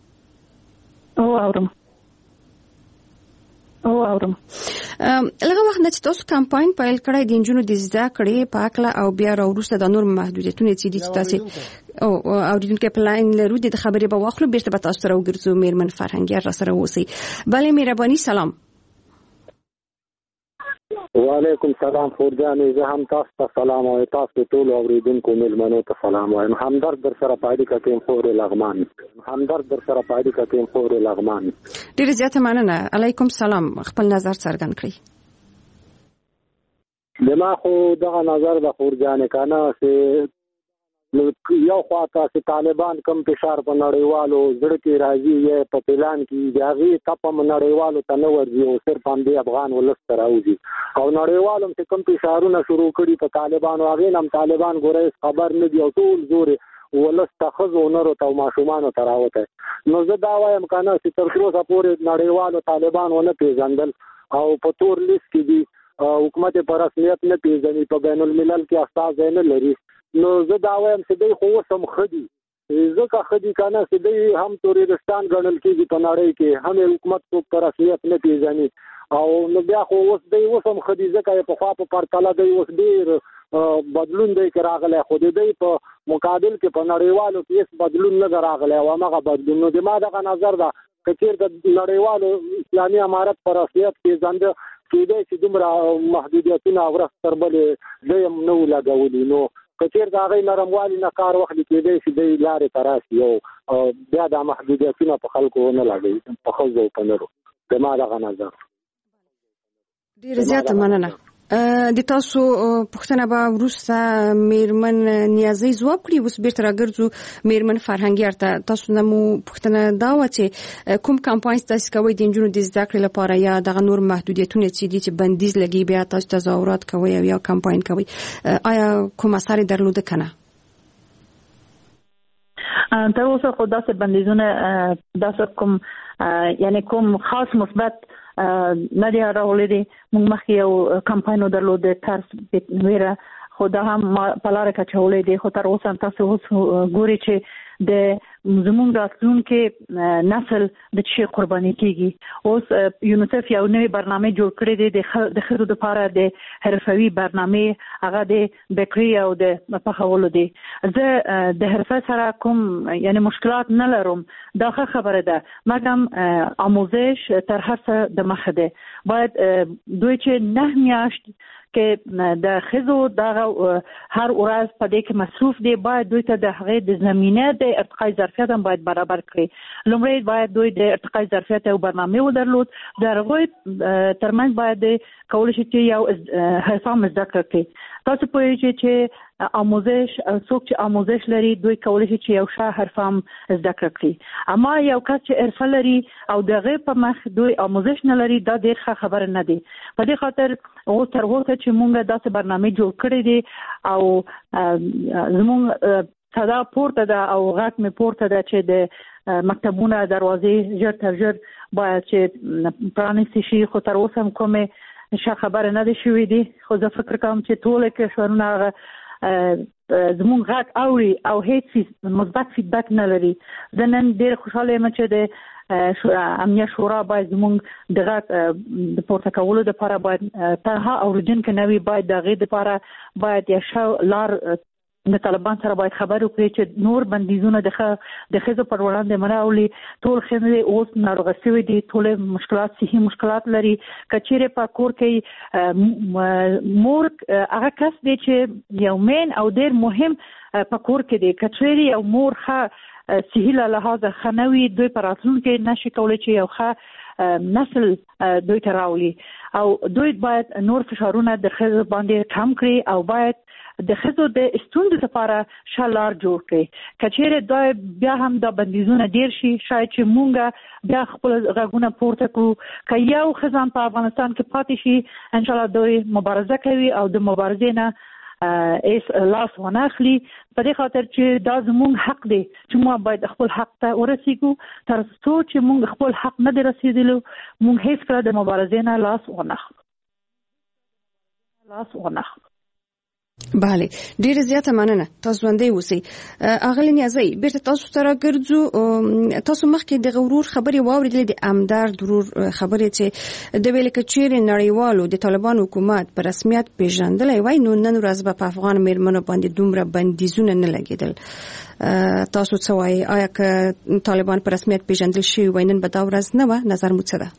[SPEAKER 5] اورم
[SPEAKER 3] لږ وخت نه چې تاسو کمپاین پیل کړی د نجونو د زده کړې په هکله او بیا راوروسته د نور محدودیتونه چې دي تاسو اوریدونکو په لاین لرو د خبرې به واخلو بیرته به تاسو سره وګرځو میرمن فرهنګیار را سره اوسئ بله مهرباني سلام
[SPEAKER 8] وعلیکم سلام فورجانې زه هم تاسو ته سلام وایم تاسو ټول اوریدونکو مېلمنو ته سلام وایم همدرد در سره پایډي کټیم خور لغمان
[SPEAKER 3] ډېر زیاته مننه علیکم سلام خپل نظر څرګند کړئ
[SPEAKER 8] دما خو دغه نظر د فورجانې کنه چې یو خواته چې طالبان کم فشار په نړیوالو زړه کې راځي یا په پلان کې د هغې تپم نړیوالو ته نه ورځي او صرف همدې افغان ولس ته راوځي او نړیوالو هم چې کم فشارونه شروع کړي په طالبانو هغې نه هم طالبان ګوره خبر نه دي او ټول زور ولس ته ښځو نرو ته او ماشومانو ته راوتی نو زه دا وایم که نه چې تر اوسه پورې نړیوالو طالبان ونه پېژندل او په تور لیست کې دي حکومت په رسمیت نه پېژني په بین الملل کې استازی نه لري نو زه دا وایم چې دوی خو اوس هم ښه دي ځکه ښه دي که نه چې دوی هم تورستان ګڼل کېږي په نړۍ کې هم حکومت څوک په رسمیت نه پېژني او نو بیا خو اوس دوی اوس هم ښه دي ځکه یې پخوا په پرتله دوی اوس ډېر بدلون دی کې راغلی خو د دوی په مقابل کې په نړیوالو کې هېڅ بدلون نه ده راغلی او همغه بدلون نو د ما دغه نظر ده که چېرته نړیوالو اسلامي امارت په رسمیت پېژنده کېدی چې دومره محدودیتونه ورځ تر بلې دوی هم نه وو لګولي نو که چېرته هغوی نرموالي نه کار واخلي کېدی چې دوی لارې ته راشي او بیا دا محدودیتونه په خلکو ونه لګوي په ښځو او په نرو د ما دغه نظر
[SPEAKER 3] ډېره زیاته مننه د تاسو پوښتنه به وروسته میرمن نیازي ځواب کړي. اوس بیرته راګرځو میرمن فرهنګیار ته. تاسو نه مو پوښتنه دا و چې کوم کمپاین تاسو کوي د نجونو د زده کړې لپاره یا دغه نور محدودیتونه چې بندیز لګي بیا تاسو تظاهرات کوي او یا کمپاین کوي، آیا کوم اثر درلوده کنه؟
[SPEAKER 5] تر اوسه خو داسې بندیزونه داسې کوم یعنی کوم خاص مثبت نه دی راغلی دی. موږ مخکې یو کمپاین درلود د ترس ویره، خو دا هم په لاره کې چولې دی. خو تر اوسه تاسو اوس ګوري چې د زموږ راتلونکي نسل د شي قرباني کیږي. اوس یونیسف یو نوې برنامه جوړ کړې ده د ښځو لپاره د حرفوي برنامه، هغه د بیکري او د پخولو دي. زه د حرفه سره کوم یعنی مشکلات نه لرم، دا خبره ده، مګم آموزش تر هر څه د مخه ده. باید دوی چې 9 میاشت کې د خزو دغه هر ورځ په دې کې مصروف دي، باید دوی ته د هغه د زمينه د ارتقای ظرفیت هم باید برابر کړي. لومړی باید دوی د ارتقای ظرفیت او برنامه ودرلود، د هغوی ترمنځ باید کول شي چې یو حساب زده کړي. تاسو پوهیږئ چې آموزش څوک چې آموزش لري دوی کولی شي چې یو ښه حرفام زده کړي. اما یو کس چې حرفه لري او دغه په مخ دوی آموزش نه لري، دا ډېر ښه خبره نه دی. په دې خاطر او تر اوسه چې موږ داسې برنامه جوړ کړی دی او زموږ صدا پورته ده او غږ مې پورته ده چې د مکتبونه دروازې ژر تر ژر باید چې پرانیستې شي. خو تر اوسه هم کومې ښه خبره نه ده شوې دي. خو زه فکر کوم چې ټول کشورونه هغه زموږ غږ اوري او هیڅ مثبت فیډبک نه لري. زه نن ډېر خوشحاله یم چې د امنیه شورا باید زموږ د غږ د پورته کولو لپاره باید تنها اوریدونکي نه وي، باید د هغې لپاره باید یو ښه لار د طالبان سره باید خبر وکړي چې نور بندیزونه د ښځو پر وړاندې مه راولي. ټول ښځې اوس ناروغه شوي دي، ټول مشکلات صحي مشکلات لري. که چیرې په کور کې مور هغه کس دی چې یو مین او ډېر مهم په کور کې دی، که چیرې یو مور ښه صحي له لحاظه ښه نه وي، دوی په راتلونکي نشي کولی چې یو ښه نسل دوی ته راولي. او دوی باید نور فشارونه د ښځو باندې کم کړي او باید د ښځو د ستونزو لپاره ښه لار جوړ کړي. که چیرې دوی بیا هم دا بندیزونه ډېر شي، شاید چې مونږ بیا خپل غږونه پورته کړو. که یو ښځه په افغانستان کې پاتې شي، انشاءالله دوی مبارزه کوي او د مبارزې نه ایس لاس ونه اخلي. په دې خاطر چې دا زموږ حق دی چې موږ باید خپل حق ته ورسیږو. تر څو چې موږ خپل حق نه دی رسیدلو، موږ هیڅ کله د مبارزې نه لاس ونه اخلو.
[SPEAKER 3] بله، ډیره زیاته مننه. تاسو ژوندۍ اوسئ. اغلې نیازي، بیرته تاسو ته راګرځو. تاسو مخکې د غرور خبرې واورېدلې، د همدرد ورور خبرې چې د ویل کچېرې نړیوالو د طالبان حکومت په رسمیت پیژندلی وای، نو نن ورځ به په افغان میرمنو باندې دومره بندیزونه نه لګېدل. تاسو څه وایي؟ آیا که طالبان په رسمیت پیژندل شوي وای نن به دا ورځ نه وه؟ نظر مو څه ده؟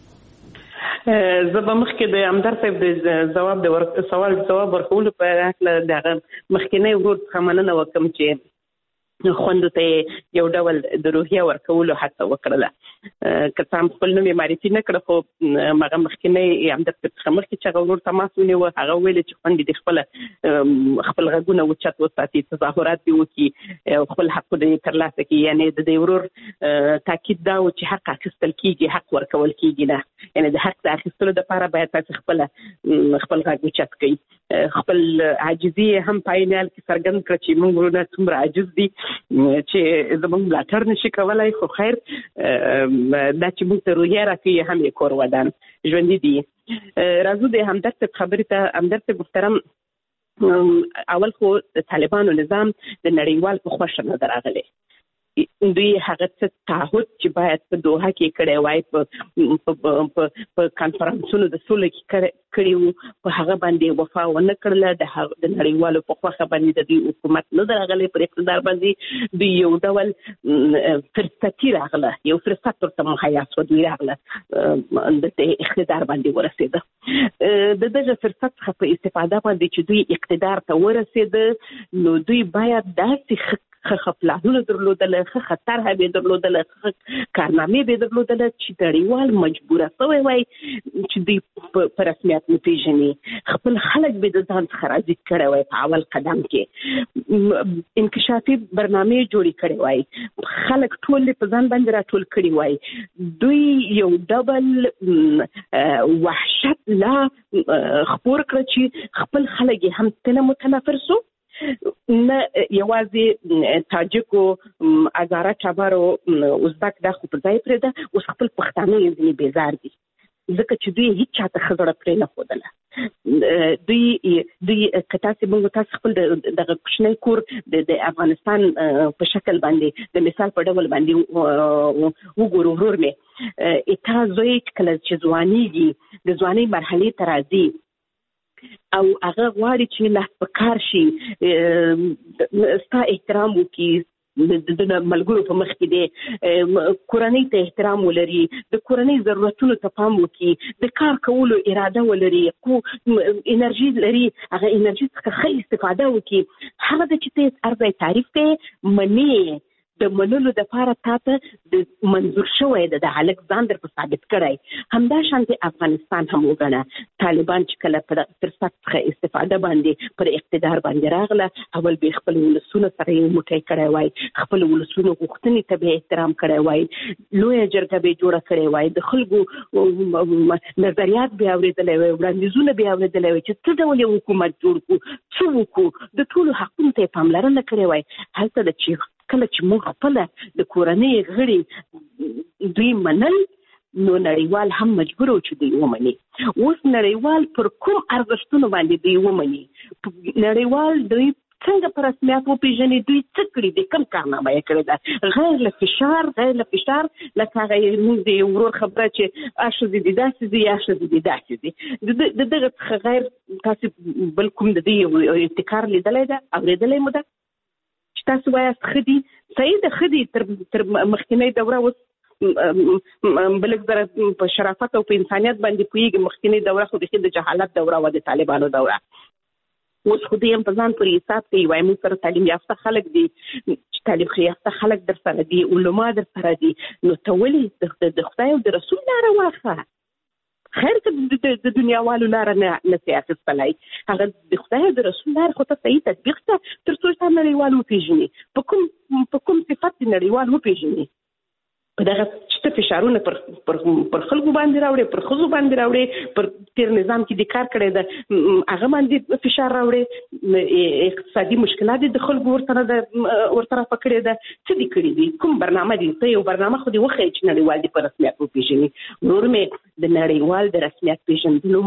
[SPEAKER 4] زه به مخکې د همدرد صاحب د سوال جواب ورکولو په هکله د هغه مخکینی ورور څخه مننه وکړم چې خوندو ته یو ډول د روحیه ورکولو هڅه وکړله. که څه هم خپل نوم یې معرفي نه کړه، خو هغه مخکینی همدرد صاحب څخه مخکې چې هغه ورور تماس ونیوه، هغه ویل چې خوندې د خپل غږونه اوچت وساتي، تظاهرات دې وکړي او خپل حقونه یې ترلاسه کړي. یعنې د دې ورور تاکید دا و چې حق اخیستل کېږي، حق ورکول کېږي نه. یعنې د حق د اخیستلو دپاره باید تاسې خپل غږ اوچت کړئ. خپل عاجزي هم په عین حال کې څرګند کړه چې موږ ورونه څومره عاجز دي چې زموږ ملاتړ نشي کولی. خو خیر دا چې موږ ته روحیه راکوي هم یې کور ودان ژوندي دي. راځو د همدرد صاحب خبرې ته. همدرد صاحب محترم، اول خو د طالبانو نظام د نړیوال په خوښه نه ده راغلی. دوی هغه څه تعهد چې باید په دوحه کې کړی وای، په کانفرنسونو د سولې کې کړي وو، په هغه باندې وفا ونه کړله. د نړیوالو په خوښه باندې د دوی حکومت نه ده راغلی، پر اقتدار باندې دوی یو ډول فرصتي راغله، یو فرصت ورته مهیا شو، دوی راغله د اقتدار باندې ورسېده. د دغه فرصت څخه په استفاده باندې چې دوی اقتدار ته ورسېده، نو دوی باید داسې ښه پلانونه درلودل، ښه خطر به درلودل، ښه کارنامې به درلودل چې نړیوال مجبوره شوی وای چې دوی په رسمیت وپېژني. خپل خلک به د ځان څخه راضي کړی وای په اول قدم کې، انکشافي برنامې جوړې کړې وای، خلک ټول په ځان باندې راټول کړي وای. دوی یو ډبل وحشت لا خپور کړ چې خپل خلک هم تنه متنفر سو، نه یوازې تاجکو، هزاره چابارو، ازبک دا خو په ځای پرېږده، اوس خپل پښتانه یې ځینې بیزار دي ځکه چې دوی هیڅ چاته ښه زړه پرې نه ښودله. دوی که تاسو خپل دغه کوچنی کور د افغانستان په شکل باندې د مثال په ډول باندې وګورو، ورور مې اتا زوی کله چې ځوانیږي د ځوانۍ مرحلې ته راځي او هغه غواړي چې لاس په کار شي، ستا احترام وکړي، د ملګرو په مخ کې دی، کورنۍ ته احترام ولري، د کورنۍ ضرورتونو ته پام وکړي، د کار کولو اراده ولري، انرژي لري، هغه انرژي څخه ښه استفاده وکړي. هغه د چې ته ارزای تعریف کې منې د منلو دپاره تاته د منظور شوی د هلک ځان در په ثابت کړی. همدا شانتې افغانستان هم وګڼه، طالبان چې کله په فرصت څخه استفاده باندې پر اقتدار باندې راغله، اول به خپل ولسونه سره یو موټی کړی وای، خپل ولسونو غوښتنې ته به احترام کړی وای، لویه جرګه به جوړه کړې وای، د خلکو نظریات به اورېدلی وای، وړاندیزونه به اورېدلی وای چې څه ډول یو حکومت جوړ کړو، څه وکړو، د ټولو حقونو ته یې پاملرنه کړې وای. هلته د چې کله چې موږ خپل د کورنۍ غړي دوی منل، نو نړیوال هم مجبور و چې دوی ومني. اوس نړیوال پر کوم ارزښتونو باندې دوی ومني، نړیوال دوی څنګه په رسمیت وپېژني، دوی څه کړي دي، کوم کارنامه یې کړې ده، غیر له فشار لکه هغه موږ د ورور خبره چې ښځې دي داسې دي یا ښځې دي داسې دي، د دغه څخه غیر تاسې بل کوم د دې ابتکار لیدلی ده، اورېدلی مو ده چې تاسو وایاست ښه دي؟ صحیح ده، ښه دي. تر مخکینۍ دوره اوس بلک ذره په شرافت او په انسانیت باندې پوهېږي، مخکینۍ دوره خو د جهالت دوره وه، د طالبانو دوره. اوس خو دوی هم په ځان پورې حساب کوي، وایي موږ سره تعلیم یافته خلک دي، چې تعلیم یافته خلک در سره دي، علما در سره دي، نو ته ولې د خدای او د رسول لاره واخله. خیر که د دنیاوالو لاره نه سي اخیستلی، هغه د خدای د رسول لاره خو ته صحیح تطبیق ته تر څو تا نړیوال وپېژني، په کوم صفت دې نړیوال وپېژني. په دغه چې ته فشارونه پر خلکو باندې راوړې، پر ښځو باندې راوړې، پر تیر نظام کې د کار کړی ده هغه باندې فشار راوړې، اقتصادي مشکلات د خلکو ورسره پکړې ده، څه دې کړي دي، کوم برنامه دي؟ ته یو برنامه خو دې وښیې چې نړیوال دې په رسمیت وپېژني. ورور مې د نړیوال د رسمیت پېژندلو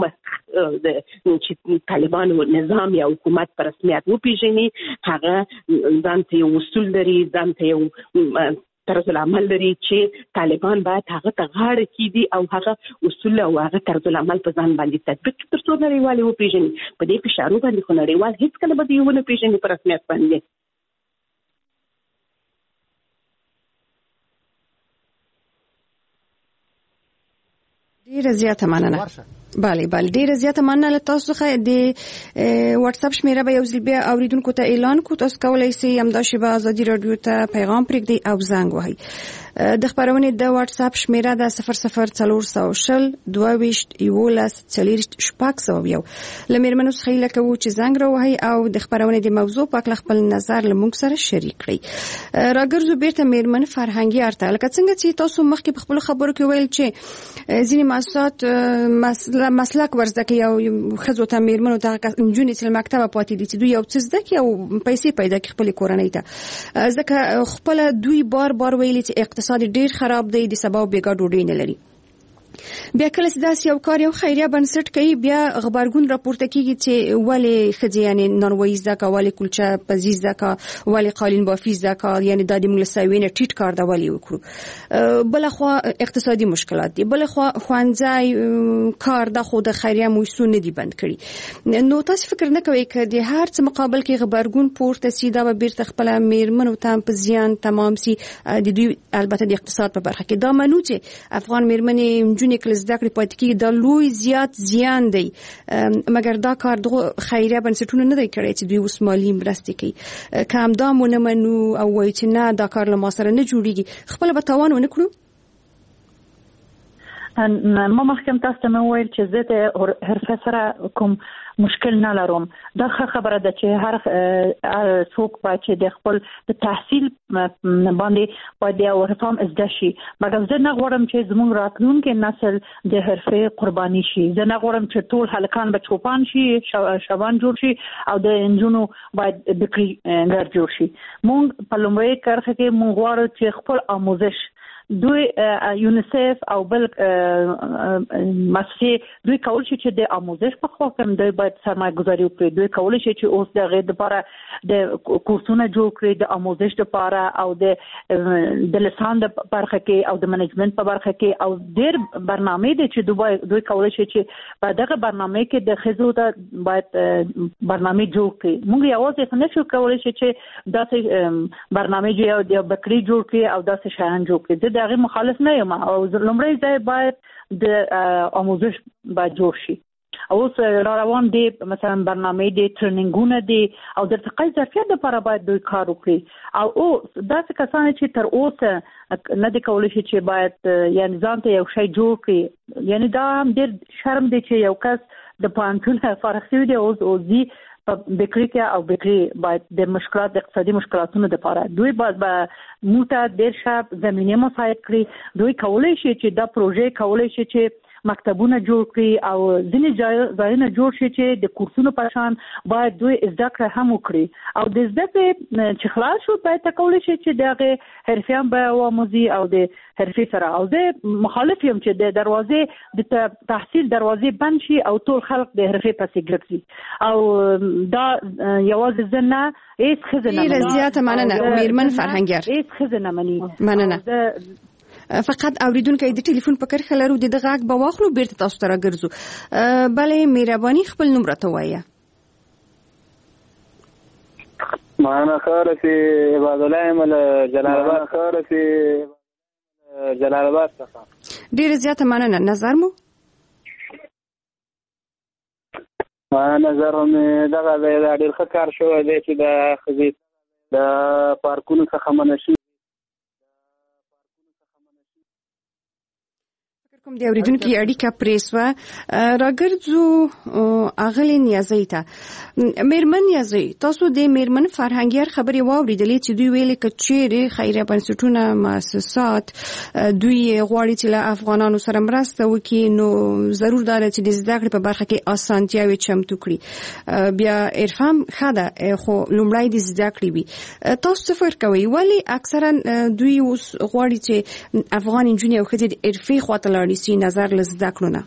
[SPEAKER 4] چې طالبانو نظام یا حکومت په رسمیت وپېژني، هغه ځان ته یو اصول لري، ځان ته یو طرز العمل لري چې طالبان باید هغه ته غاړه کیدي او هغه اصول او هغه طرز العمل په ځان باندې تطبیق تر څو نړیوال وپېژني. په دې فشارو باندې خو نړیوال هیڅ کله به دوی ونه پېژني په رسمیت باندې.
[SPEAKER 3] ډیره زیاته مننه. بله ډیره زیاته مننه له تاسو څخه. د واتس اپ شمیره به یو ځل بیا اوریدونکو ته اعلان کو. تاسو کولای شئ همدا شیبه ازادي رادیو ته پیغام پرېږدئ او زنګ وهئ. د خبرونې د واتس اپ شمیره د 00420 22 11 4 لمرمنو څخه لکه و چې زنګ راوهئ او د خبرونې د موضوع په اړه خپل نظر له موږ سره شریک کړئ. راګرځو بیرته میرمن فرهنګي ارته، لکه څنګه چې تاسو مخکې په خپل خبرو کې ویل چې ځینې محصولات مسلک ورزده کوي او ښځو ته میرمنو ته نجونې چې مکتبه پاتې دي چې دوی یو څه زده کوي او پیسې پیدا کوي خپلې کورنۍ ته، ځکه خپل دوی بار ویلي چې اقتصاد ډیر خراب دی، د سبا بیګا ډوډۍ نه لري. بیا کله چې داسې یو کار یو خیریه بنسټ کوي، بیا غبرګون راپورته کیږي چې ولې ښځې یعنی نانوایي زده کا، ولې کلچه پزی زده کا، ولې قالین بافي زده کا، یعنی د دې موږ سوي نه ټیټ کار دا ولې وکړو. بلخوا اقتصادي مشکلات دي، بلخوا خوانځي کار د خود خیریه موسسو نه دي بند کړي. نو تاسو فکر نه کوئ چې د هر څه مقابل کې غبرګون پورته سي دا به بیرته خپل میرمنو ته په زیان تمام سي، د دوی البته د اقتصاد په برخه کې دا منو چې افغان میرمنې نجونې کله زده کړې پاتې کېږي دا لوی زیات زیان دی مګر دا کار دغه خیریه بنسټونه نه دی کړی چې دوی اوس مالي مرستې کوي که همدا مو نه منو او وایو چې نه دا کار له ما سره نه جوړېږي خپله به تاوان ونه کړو.
[SPEAKER 5] ما مخکې تاسو ته مې وویل چې زه د حرفه سره کوم مشکل نه لرم. دا خبره ده چې هر څوک باید چې د خپل د تحصیل باندې باید یو حرفه زده شي مګر زه نه غواړم چې زموږ راتلونکي نسل د حرفې قرباني شي. زه نه غواړم چې ټول هلکان به چوپان شي شبان جوړ شي او د انجونو باید بکریګر جوړ شي. موږ په لومړۍ کرښه کې موږ غواړو چې خپل آموزش دوی یونیسف او بل مؤسسې دوی کول شي چې د آموزش په خوا کې دوی باید سرمایه گذاري وکړي. دوی کول شي چې اوس د غیر لپاره د کورسونه جوړ کړي د آموزش لپاره او د لسان د برخه کې او د منیجمنت په برخه کې او ډېر برنامه دي چې دوی کول شي چې په دغه برنامه کې د خزو ته باید برنامه جوړ کړي. موږ یوازې نه شو کولای چې داسې برنامه جوړ بکری جوړ کړي او داسې شیان جوړ کړي. دغه مخالف نه یم او لومړی ځای باید د آموزش باید جوړ شي. اوس روان دي مثلا برنامه دي ټریننګونه دي او د ارتقای ظرفیت لپاره باید دوی کار وکړي او داسې کسان چې تر اوسه نه دي کولی شي چې باید یعنی ځان ته یو شی جوړ کړي. یعنی دا هم ډېر شرم دی چې یو کس د پوهنتون فارغ شوی دی او زی بکری کې او بکری باید د مشکلات د اقتصادي مشکلاتونو لپاره دوی باید موته ډېر ښه زمینه مساعد کړي. دوی کولای شي چې دا پروژې کولای شي چې مکتبونه جوړ کړي او ځینې ځایونه جوړ شي چې د کورسونو په شان باید دوی زده کړه هم وکړي او د زده کړې چې خلاص شو باید کولای شي چې دغه حرفیان به واموزي او د حرفي سره او زه مخالف یم چې د دروازې د تحصیل دروازې بند شي او ټول خلک د حرفي پسې ګرځي او دا یوازې زنه هیڅ خزنه
[SPEAKER 3] ډېره زیاته مننه میرمن فرهنګیار
[SPEAKER 5] هیڅ خزنه
[SPEAKER 3] مننه. فقط اوریدونکو د ټلیفون په کرخه لرو د غږ به واخلو بیرته تاسو ته راګرځو. بلې مهرباني خپل نوم راته وایه.
[SPEAKER 9] معنا خارسي عباد الله مل جلال آباد خارسي جلال آباد څخه.
[SPEAKER 3] ډېر زیاته مننه. نظر مو؟
[SPEAKER 9] نظر مې دغه ډېر ښه کار شوی دی چې د ښځې د پارکونو څخه منع شي.
[SPEAKER 3] کوم د اوریدونکو اړیکه پریسوه راګرځو اغلی نیازی ته. میرمن نیازی تاسو د میرمن فرهنګیار خبرې واوریدلې چې دوی ویلي که چیرې خیریه بنسټونه مؤسسات دوی غواړي چې له افغانانو سره مرسته وکړي نو ضرور دا چې د زده کړې په برخه کې اسانتیاوې چمتو کړي. بیا عرفان ښه ده خو لومړی د زده کړې وي. تاسو څه فکر کوئ ولې اکثرا دوی اوس غواړي چې افغان نجونې او ښځې د عرفي خواته لاړې سی نظر لزده کړونه؟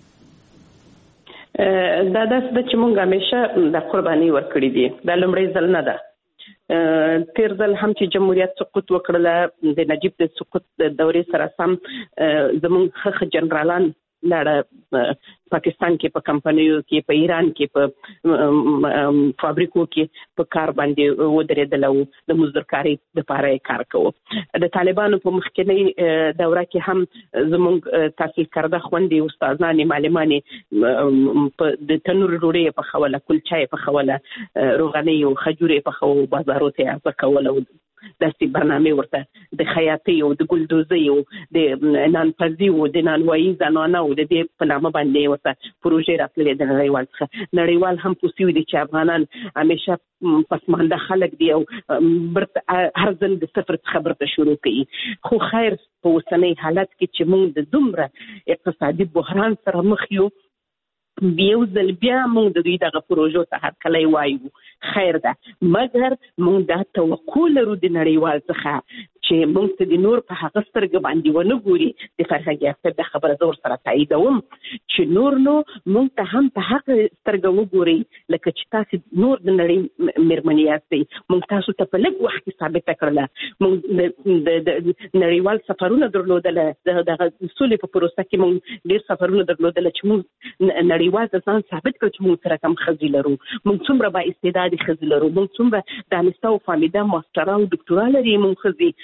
[SPEAKER 4] دا داسې ده چې موږ همیشه د قرباني ورکړي دي. دا لومړی ځل نه ده. تیر ځل هم چې جمهوریت سقوط وکړله د نجیب د سقوط د دورې سره سم زموږ ښه جنرالان لاړه پاکستان کې په کمپنیو کې په ایران کې په فابریکو کې په کار باندې ودرېدل او د مزدورکارۍ لپاره کار کوو. د طالبانو په مخکنی دوره کې هم زموږ تحصیل کرده خوندې استادانې معلمانې په د تنور ډوډۍ په خوله کلچای په خوله روغنۍ او خجورې په خو بازارو ته عرضه کول او داسې برنامه ورته د خیاطۍ او د ګلدوزۍ او د نانپزي او د نانوایي زنانه او د دې په نامه باندې ورته پروژې راتللې د نړیوال څخه. نړیوال هم پوسیو دي چې افغانان همیشه پسمانده خلک دي او هر ځل د صفر څخه برته شروع کوي. خو خیر په اوسنۍ حالت کې چې موږ د دومره اقتصادي بحران سره مخ یو یو ځل بیا موږ د دوی دغه پروژو ته هرکلی وایو خیر ده مګر موږ دا توقع لرو د نړیوال څخه چې موږ ته د نور په هغه سترګه باندې ونه ګوري. د فرهنګي افسر د خبره زور سره تاییدوم چې نور نو موږ ته هم په هغه سترګه وګوري لکه چې تاسو نور د نړۍ مېرمنې یاستئ. موږ تاسو ته په لږ وخت کې ثابته کړله. موږ د نړیوال سفرونه درلودله دغه سولې په پروسه کې موږ ډېر سفرونه درلودله چې موږ نړیوال ته ځان ثابت کړ چې موږ سره کم ښځې لرو. موږ څومره با استعدادي ښځې لرو. موږ څومره دانسته او فامیده ماسټره او ډاکټورا لري موږ ښځې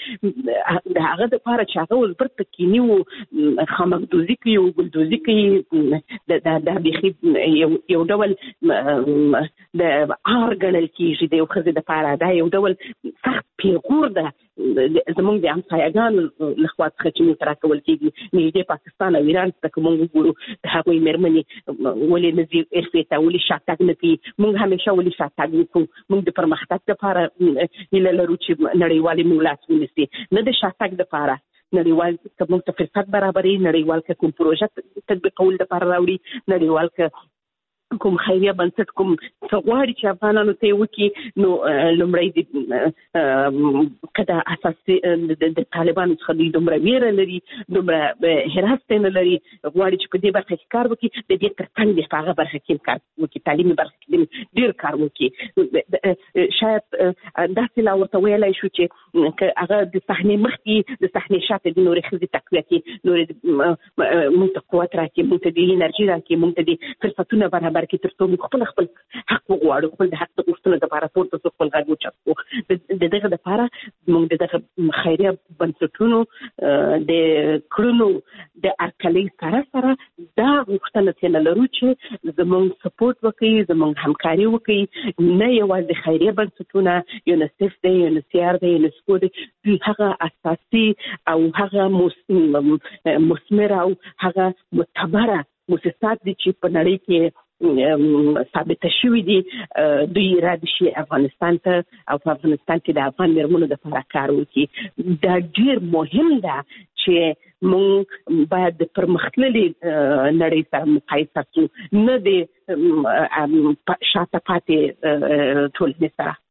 [SPEAKER 4] د هغه د لپاره چې هغه اوس برته کینی او خامکدوزي کوي او ګلدوزي کوي د بيخي یو ډول د ګڼل کېږي د یو ښځې دپاره دا یو ډول سخت پیغور ده زمونږ د همسایګانو لخوا څخه چې موږ راکول کېږي نږدې پاکستان او ایران ته که موږ وګورو د هغوی مېرمنې ولې نه ځي عرفې ته ولې شاتګ نه کوي موږ همیشه ولې شاتګ وکړو موږ د پرمختګ لپاره هیله لرو چې نړیوالې موږ لاس ونیسي نه د شاتګ لپاره نړیوال که موږ ته فرصت برابروي نړیوال که کوم پروژه تطبیقول لپاره راوړي نړیوال که کوم خیریه بنسټ کوم څه غواړي چې افغانانو ته وکړي نو لومړی کدا اساسي د طالبانو څخه دوی دومره ویره لري دومره حراست نه لري غواړي چې په دې برخه کې کار وکړي د دې ترڅنګ د هغه برخه کې کار وکړي تعلیمي برخه کې ډیر کار وکړي شاید داسې لا ورته ویلای شو چې هغه د صحنې مخکې د صحنې شاته د نورې ښځې تقویه کې نورې موږ ته قوت راکړي موږ ته د انرژي راکړي موږ ته د فرصتونه برابر کې ترڅو موږ خپل حق وغواړو خپل د حق د غوښتنو لپاره پورته شو خپل غږ اوچت د دغه لپاره موږ د دغه خیریه بنسټونو د کړنو د ارکلۍ سره دا غوښتنه ترې لرو چې زموږ سپورټ وکړي زموږ همکاري وکړي نه یوازې د خیریه بنسټونه یونیسف دی یونیسیار دی یونسکو دی دوی هغه اساسي او هغه مثمر او هغه معتبره مؤسسات دي چې په نړۍ کې ثابت شوی دي دوی اراده شي افغانستان ته او په افغانستان کې د افغان مېرمنو لپاره کار وکړي دا ډیر مهم ده چې موږ باید د پرمختللي نړۍ سره مقایسه کړو نه د شاته پاتې ټولنې سره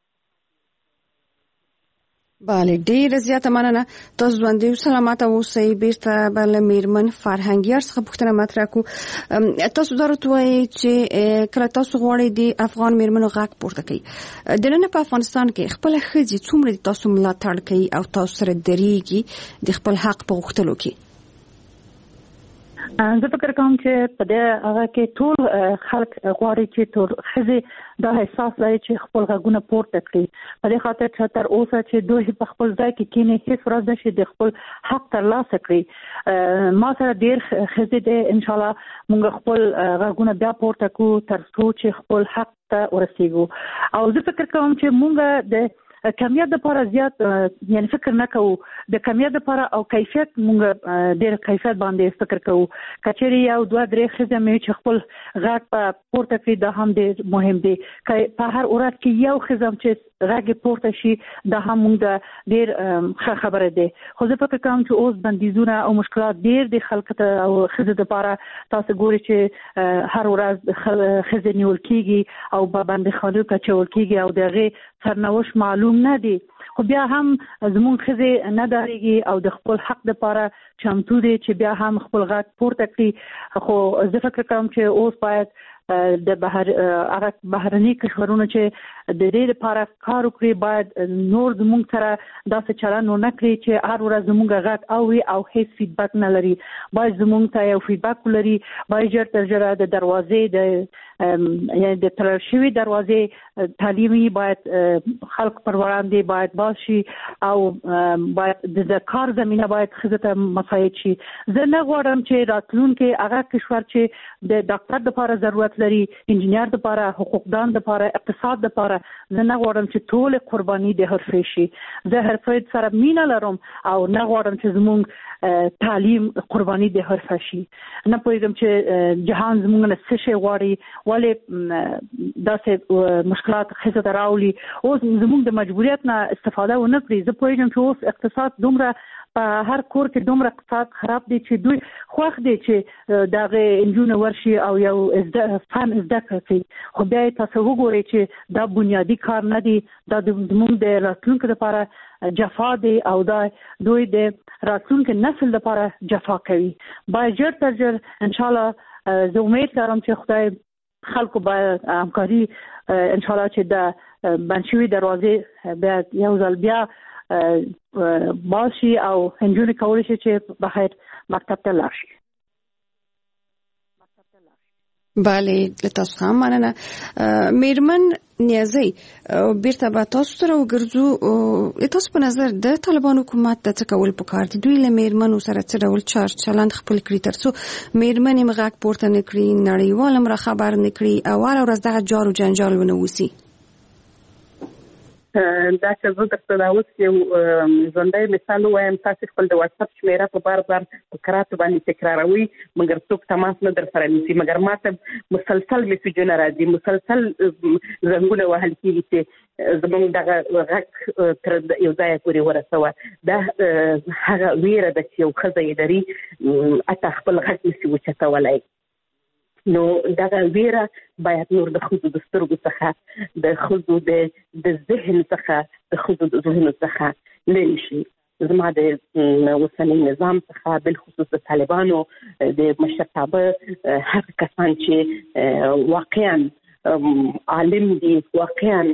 [SPEAKER 3] بله ډیره زیاته مننه تاسو ژوندي او سلامت اوسئ بیرته بل میرمن فرهنګیار څخه پوښتنه مطرح کو تاسو درته وایي چې کله تاسو غواړئ د افغان میرمنو غږ پورته کړئ د نن په افغانستان کې خپل ښځې څومره تاسو ملاتړ کوي او تاسو سره درېږي د خپل حق په غوښتلو کې
[SPEAKER 5] زه فکر کوم چې په دې هغه کې ټول خلک غواړي چې ټول ښځې دا احساس لري چې خپل غږونه پورته کړي په دې خاطر چې تر اوسه چې دوی په خپل ځای کې کینې هیڅ ورځ نشي د خپل حق ترلاسه کړي ما سره ډېر ښځې دي ان شاء الله موږ خپل غږونه بیا پورته کوو تر څو چې خپل حق ته ورسیږو او زه فکر کوم چې موږ د کمیت لپاره زیات یعنی فکر نه کوو د کمیت لپاره او کیفیت موږ ډېر کیفیت باندې فکر کوو کچېری یو دوه درې ښځې مې چې خپل غږ په پورته کړي دا هم ډېر مهم دی په هر ورځ کې یو ښځه چې غږ پورته شي دا هم موږ ډېر ښه خبره ده خو زه فکر کوم چې اوس بندیزونه او مشکلات ډېر د خلکو ته او ښځې لپاره تاسو ګورئ چې هر ورځ ښځې نیول کېږي او په بندیخانو کې اچول کېږي او دغه سرنوشت معلوم نه دي خو بیا هم زموږ ښځې نه ډارېږي او د خپل حق لپاره چمتو دي چې بیا هم خپل غږ پورته کړي خو زه فکر کوم چې اوس باید د بهرني کشورونو چې د دې لپاره کار وکړي باید نور زموږ سره داسې چلند ونه کړي چې هر ورځ زموږ غږ اوري او هیڅ فیډبک نه لري باید زموږ ته یو فیډبک ولري باید ژر تر ژره د دروازې یعنی د تړل شوي دروازې تعلیمي باید خلک پر وړاندې باید باشي او باید د کار زمینه باید ښځو ته مساعد شي زه نه غواړم چې راتلونکي هغه کشور چې د ډاکټر لپاره ضرورت لري انجینر لپاره حقوقدان لپاره اقتصاد لپاره زه نه غواړم چې ټول قرباني د حرفې شي زه حرفې سره مینه لرم او نه غواړم چې زموږ تعلیم قرباني د حرفه شي نه پوهیږم چې جهان زموږ نه څه شي غواړي ولې داسې مشکلات ښځو ته راولي اوس زموږ د مجبوریت نه استفاده ونه کړي زه پوهیږم چې اوس اقتصاد دومره په هر کور کې دومره اقتصاد خراب دی چې دوی خوښ دي چې دغه انجونه ورشي او یو فن زده کړي خو بیا تاسو وګورئ چې دا بنیادی کار نه دی دا زموږ د راتلونکي لپاره جفا دی او دا دوی د راتلونکي نسل لپاره جفا کوي باید ژر تر ژر ان شاء الله زه امید لرم چې خدای خلکو باید همکاري ان شاء الله چې د بنشوي دروازې بیا یو ځل بیا باشي او انجونې کولی شي چې بخیر مکتب ته لاړ شي
[SPEAKER 3] بله له تاسو هم مننه میرمن نیازي بیرته به تاسو سره وګرځو. تاسو په نظر د طالبان حکومت د څه کول پکار دي؟ دوی له میرمنو سره څه ډول چلند خپل کړي ترڅو میرمنې مغاک پورته نکړي، نړیوال هم را خبر نکړي او هر ورځ دغه جار و جنجال ونه وسی؟
[SPEAKER 4] دا چې زه درته دا اوس یو ژوندی مثال ووایم، تاسې خپل د واتساپ شمېره په بار بار په کراتو باندې تکراروئ مګر څوک تماس نه در سره نیسي، مګر ما ته مسلسل میسیجونه راځي، مسلسل زنګونه وهل کېږي چې زموږ دغه غږ تر یو ځایه پورې ورسوه. دا هغه ویره ده چې یو ښځه یې لري حتی خپل غږ نشي اوچتولی. نو دغه ویره باید نور د ښځو د سترګو څخه، د ښځو د ذهن څخه، د ښځو د ذهنو څخه لرې شي. زما د اوسني نظام څخه بالخصوص د طالبانو د مشرتابه هغه کسان چې واقعا عالم دي، واقعا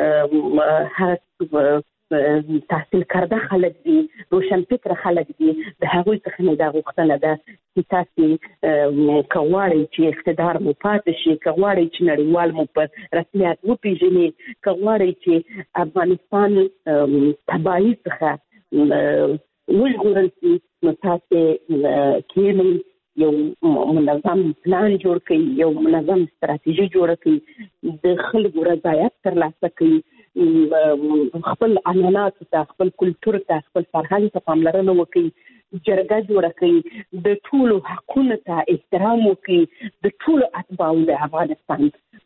[SPEAKER 4] تحصیل کرده خلک دي، روشن فکر خلک دي، د هغوی څخه مې دا غوښتنه ده چې تاسې که غواړئ چې اقتدار مو پاتې شي، که غواړئ چې نړیوال مو په رسمیت وپېژني، که غواړئ چې افغانستان تباهي څخه وژغورل شي، نو تاسې کښېنئ، یو منظم پلان جوړ کړئ، یو منظم ستراتیژي جوړه کړئ، د خلکو رضایت ترلاسه کړئ، خپل عنعناتو ته، خپل کلتور ته، خپل فرهنګ ته پاملرنه وکړئ، جرګه جوړه کړئ، د ټولو حقونو ته احترام وکړئ، د ټولو اتباعو د افغانستان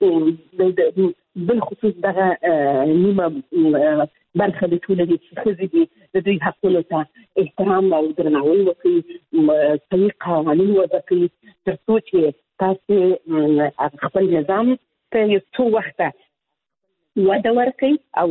[SPEAKER 4] بالخصوص دغه نیمه برخه د ټولنې چې ښځې دي د دوی حقونو ته احترام او درناوی وکړي، صحیح قوانین وضع کړي تر څو چې تاسې خپل نظام ته یو څو وخته وده ورکړي او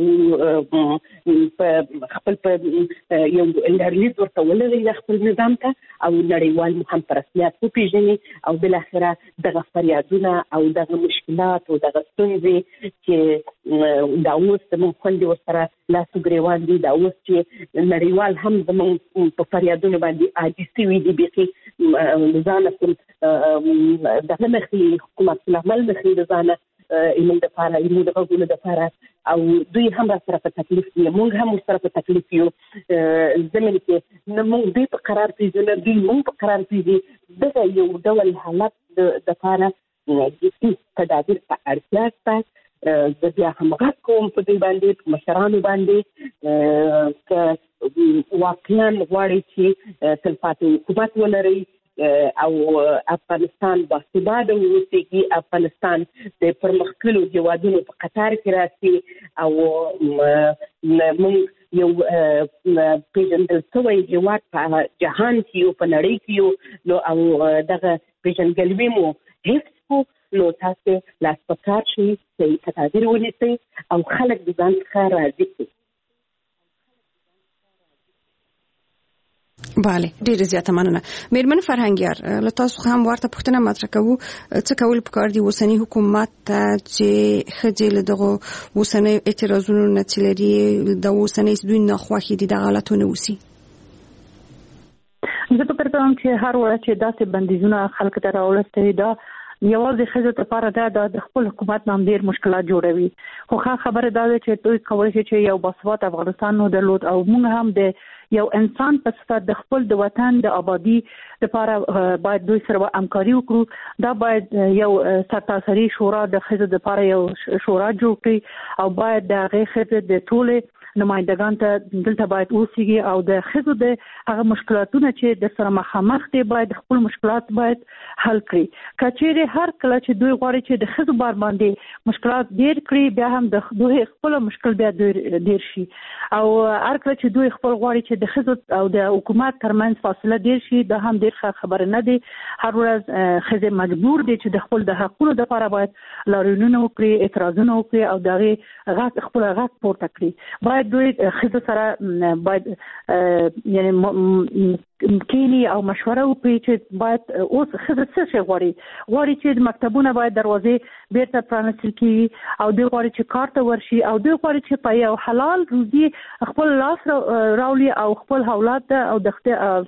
[SPEAKER 4] خپل په یو لرلیز ورته ولري خپل نظام ته او نړیوال مو هم په رسمیت وپېژني او بالاخره دغه فریادونه او دغه مشکلات او دغه ستونزې چې دا اوس زموږ خویندې ورسره لاس و ګرېوان دي، دا اوس چې نړیوال هم زموږ په فریادونو باندې عاجز شوي دي، بیخي ځانه دغه نښې حکومت العمل نښې د ځانه ایمون د پاره ایمون د غوږونو د پاره او دوی هم را سره په تکلیف دي، موږ هم سره په تکلیف یو. زموږ کې نه موږ دوی په قرار پیژنو، دوی موږ په قرار پیژني. دغه یو ډول حالت د پاره جدي تدابیر ته اړتیا شته. زه بیا هم غږ کوم په دوی باندې، په مشرانو باندې، که واقعا غواړئ چې تلپاتې حکومت ولرئ او افغانستان باثباته واوسېږي، افغانستان د پرمختللو هېوادونو په قطار کې راشي او موږ یو پیژندل شوی هېواد په جهان کې یو، په نړۍ کې یو، نو او دغه پیژندګلوي مو حفظ کړو، نو تاسې لاس په کار شئ، صحیح تدابیر ونیسئ او خلک د ځان څخه راضي کړئ.
[SPEAKER 3] بله، ډېر زیاته مننه. میرمن فرهنګیار، له تاسو هم ورته پوښتنه مطرح کوو، څه کول پکار دي اوسني حکومت ته چې ښځې له دغو اوسنیو اعتراضونو نه چې لري د اوسنۍ دوی نه خوښې دي دغه حالتونه وسي؟
[SPEAKER 5] زه فکر کوم چې هر وخت چې داسې بندیزونه خلک ته راوړل دا یوازې ښځو لپاره دا د خپل حکومت نام ډېر مشکلات جوړوي. خو خبره دا ده چې دوی کولی شي چې یو باثباته افغانستان نو درلود او موږ هم د یو انسان په صفت د خپل د وطن د آبادی لپاره باید دوی سره همکاري وکړو. دا باید یو سرتاسري شورا د ښځو لپاره یو شورا جوړ کړي او باید د هغې ښځې د ټولې نمائندگان ته دلته باید اوسېږي او د ښځو د هغه مشکلاتونه چې د سره مخامخ دي باید خپل مشکلات باید حل کړي. که چیرې هر کله چې دوی غواړي چې د ښځو بار باندې مشکلات ډېر کړي، بیا هم د دوی خپل مشکل بیا ډېر شي او هر کله چې دوی خپل غواړي چې د ښځو او د حکومت ترمنځ فاصله ډېر شي، دا هم ډېر ښه خبره نه دی. هر ورځ ښځې مجبور دي چې د خپل د حقونو لپاره باید لاریونونه وکړي، اعتراضونه وکړي او د هغې خپل غږ پورته کړي. باید دوی ښځو سره باید یعنی کینی او مشوره وکړي چې باید اوس ښځه څه شی غواړي چې مکتبونه باید دروازې بیرته پرانیستل کړي او دوی غواړي چې کار ته ورشي او دوی غواړي چې په یو حلال روزي خپل لاس راولي او خپل اولاد ته او د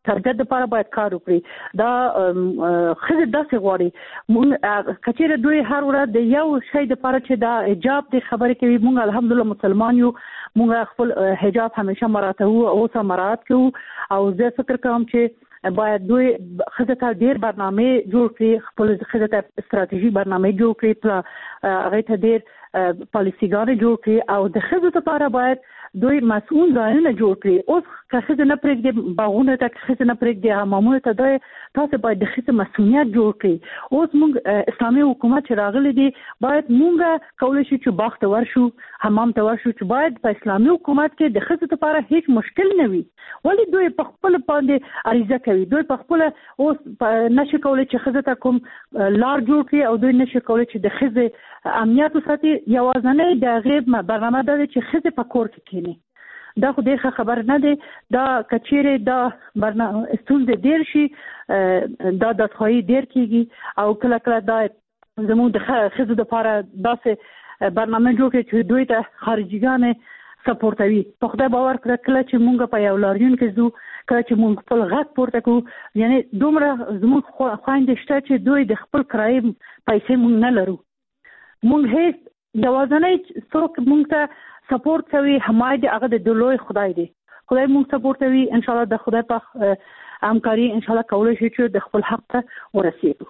[SPEAKER 5] تارګت لپاره باید کار وکړي. دا خزه داسې غواړي مونږ کچېره دوی هر ورځ د یو شی لپاره چې دا حجاب د خبرې کوي. مونږ الحمدلله مسلمان یو، مونږ خپل حجاب همیشه مراته او مراعات کوو. او زه فکر کوم چې باید دوی خزه ته ډیر برنامه جوړ کړي، خپل خزه ته استراتیژي برنامه جوړ کړي، هغه ته ډیر پالیسیګانې جوړ کړي او د خزه لپاره باید دوی مسؤل ځایونه جوړ کړي. اوس که ښځه نه پرېږدي باغونه ته، که ښځه نه پرېږدي حمامونو ته، تاسو باید د ښځې مسؤلیت جوړ کړي. اوس موږ اسلامي حکومت چې راغلی دی باید موږ کولی شو چې باغ ته ورشو، حمام ته ورشو، چې باید په اسلامي حکومت کې د ښځې لپاره هیڅ مشکل نه وي. ولې دوی په خپل باندې عریضه کوي؟ دوی په خپل اوس نشي کولی چې ښځې ته کوم لار جوړ کړي او دوی نشي کولی چې د ښځې امنیت وساتي. یوازینی د هغې برنامه دا دی چې ښځې په کور کې کښېني. دا خو ډېره خبر نه دی. دا کچېرې دا ستونزې ډېر شي، دا دستخوایي ډېر کېږي او کله کله دا زموږ د ښځو دپاره داسې برنامه جوړ کړي چې دوی ته خارجيګانې سپورټوي. په خدای باور کړه کله چې مونږ په یو لاریون کې ځو، کله چې مونږ خپل غږ پورته کوو، یعنی دومره زموږ خویندې شته چې دوی د خپل کرایې پیسې مونږ نه لرو. مونږ هیڅ یوازینی څوک مونږ ته سپورټ کوي حمایت هغه د لوی خدای دی. خدای مونږ سپورټ کوي. ان شاء الله د خدای په همکاري ان شاء الله کولای شي چې د خپل حق ته ورسېږو.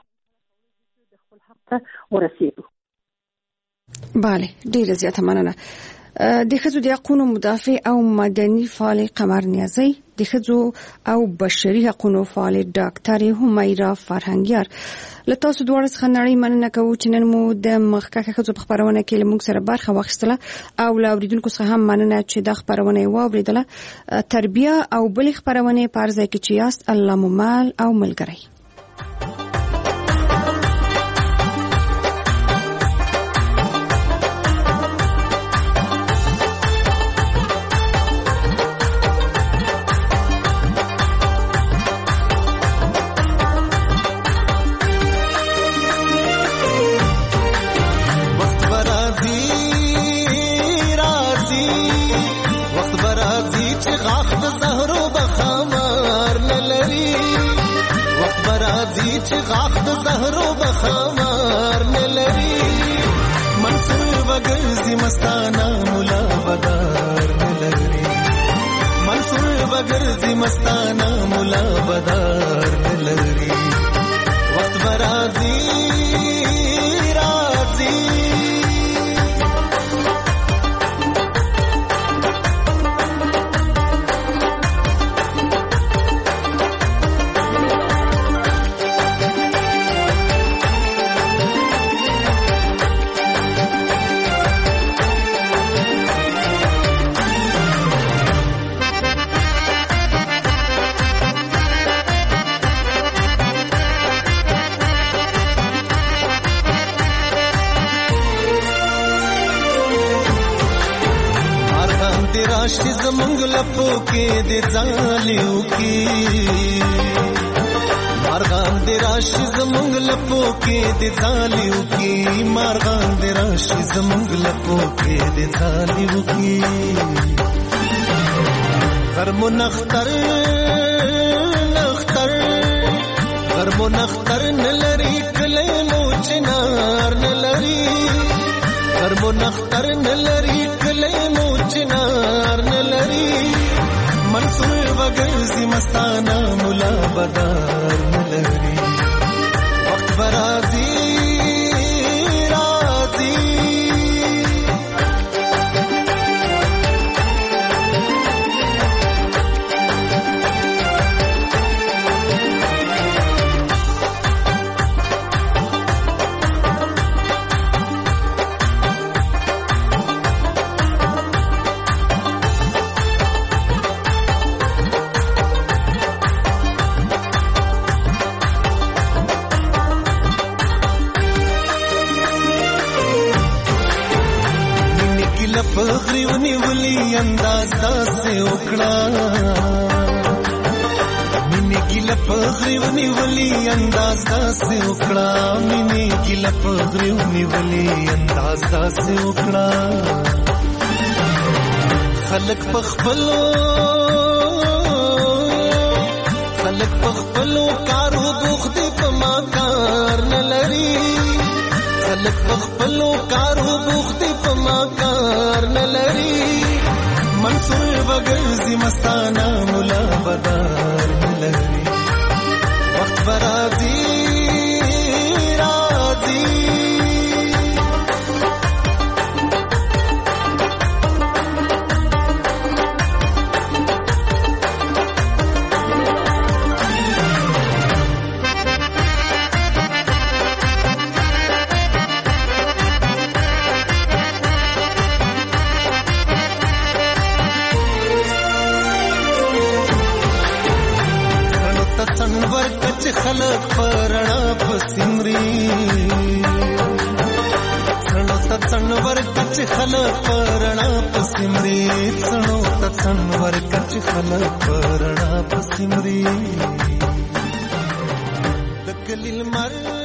[SPEAKER 3] بله، ډیره زیاته مننه. د ښځو د حقوقو مدافع او مدني فعال قمر نیازی، د ښځو او بشري حقوقو فعال ډاکټر همیرا فرهنګیار، له تاسو دواړو څخه نړۍ مننه کوو چې نن مو د مخکښه ښځو په خپرونه کې له موږ سره برخه واخیستله او له اوریدونکو څخه هم مننه چې دا خپرونه یې واوریدله. تربیه او بلې خپرونې په هر ځای کې چې یاست، الله مو مل او ملګری.
[SPEAKER 10] چې غاخ د زهرو بخمار نه لري، منصور وګرځي مستانه مولا بدار نه لري، منصور وګرځي مستانه مولا بدار نه لري. وخت برازي راځي راشي زمونږ لپو کې د ځالیو کې، مارغان د راشي زمونږ لپو کې د ځالیو کې، مارغان د راشي زمونږ لپو کې د ځالیو کې. غرمو نختر نختر غرمو نختر نلري کلی مو چنار نلري، غرمو نختر نلري کلی مو چنار نلري، منصور وګرځي مستانه مولا بدار نلري. وخت برازي راځي پغریونی ولی انداز داسې وکړه، مینې ګیله پغریونی ولی انداز داسې وکړه، مینې ګیله پغریونی ولی انداز داسې وکړه. خلک خلک په خپلو کارو بوخت دي په ما کار نه لري خلک په خپلو کارو بوخت دي په ما کار نه لري منصور وګرځي مستانه مولا بدار نه لري وخت برازي خلق پرنا پسمري سنو تڅنور کچ خلق پرنا پسمري سنو تڅنور کچ خلق پرنا پسمري دکلیل مر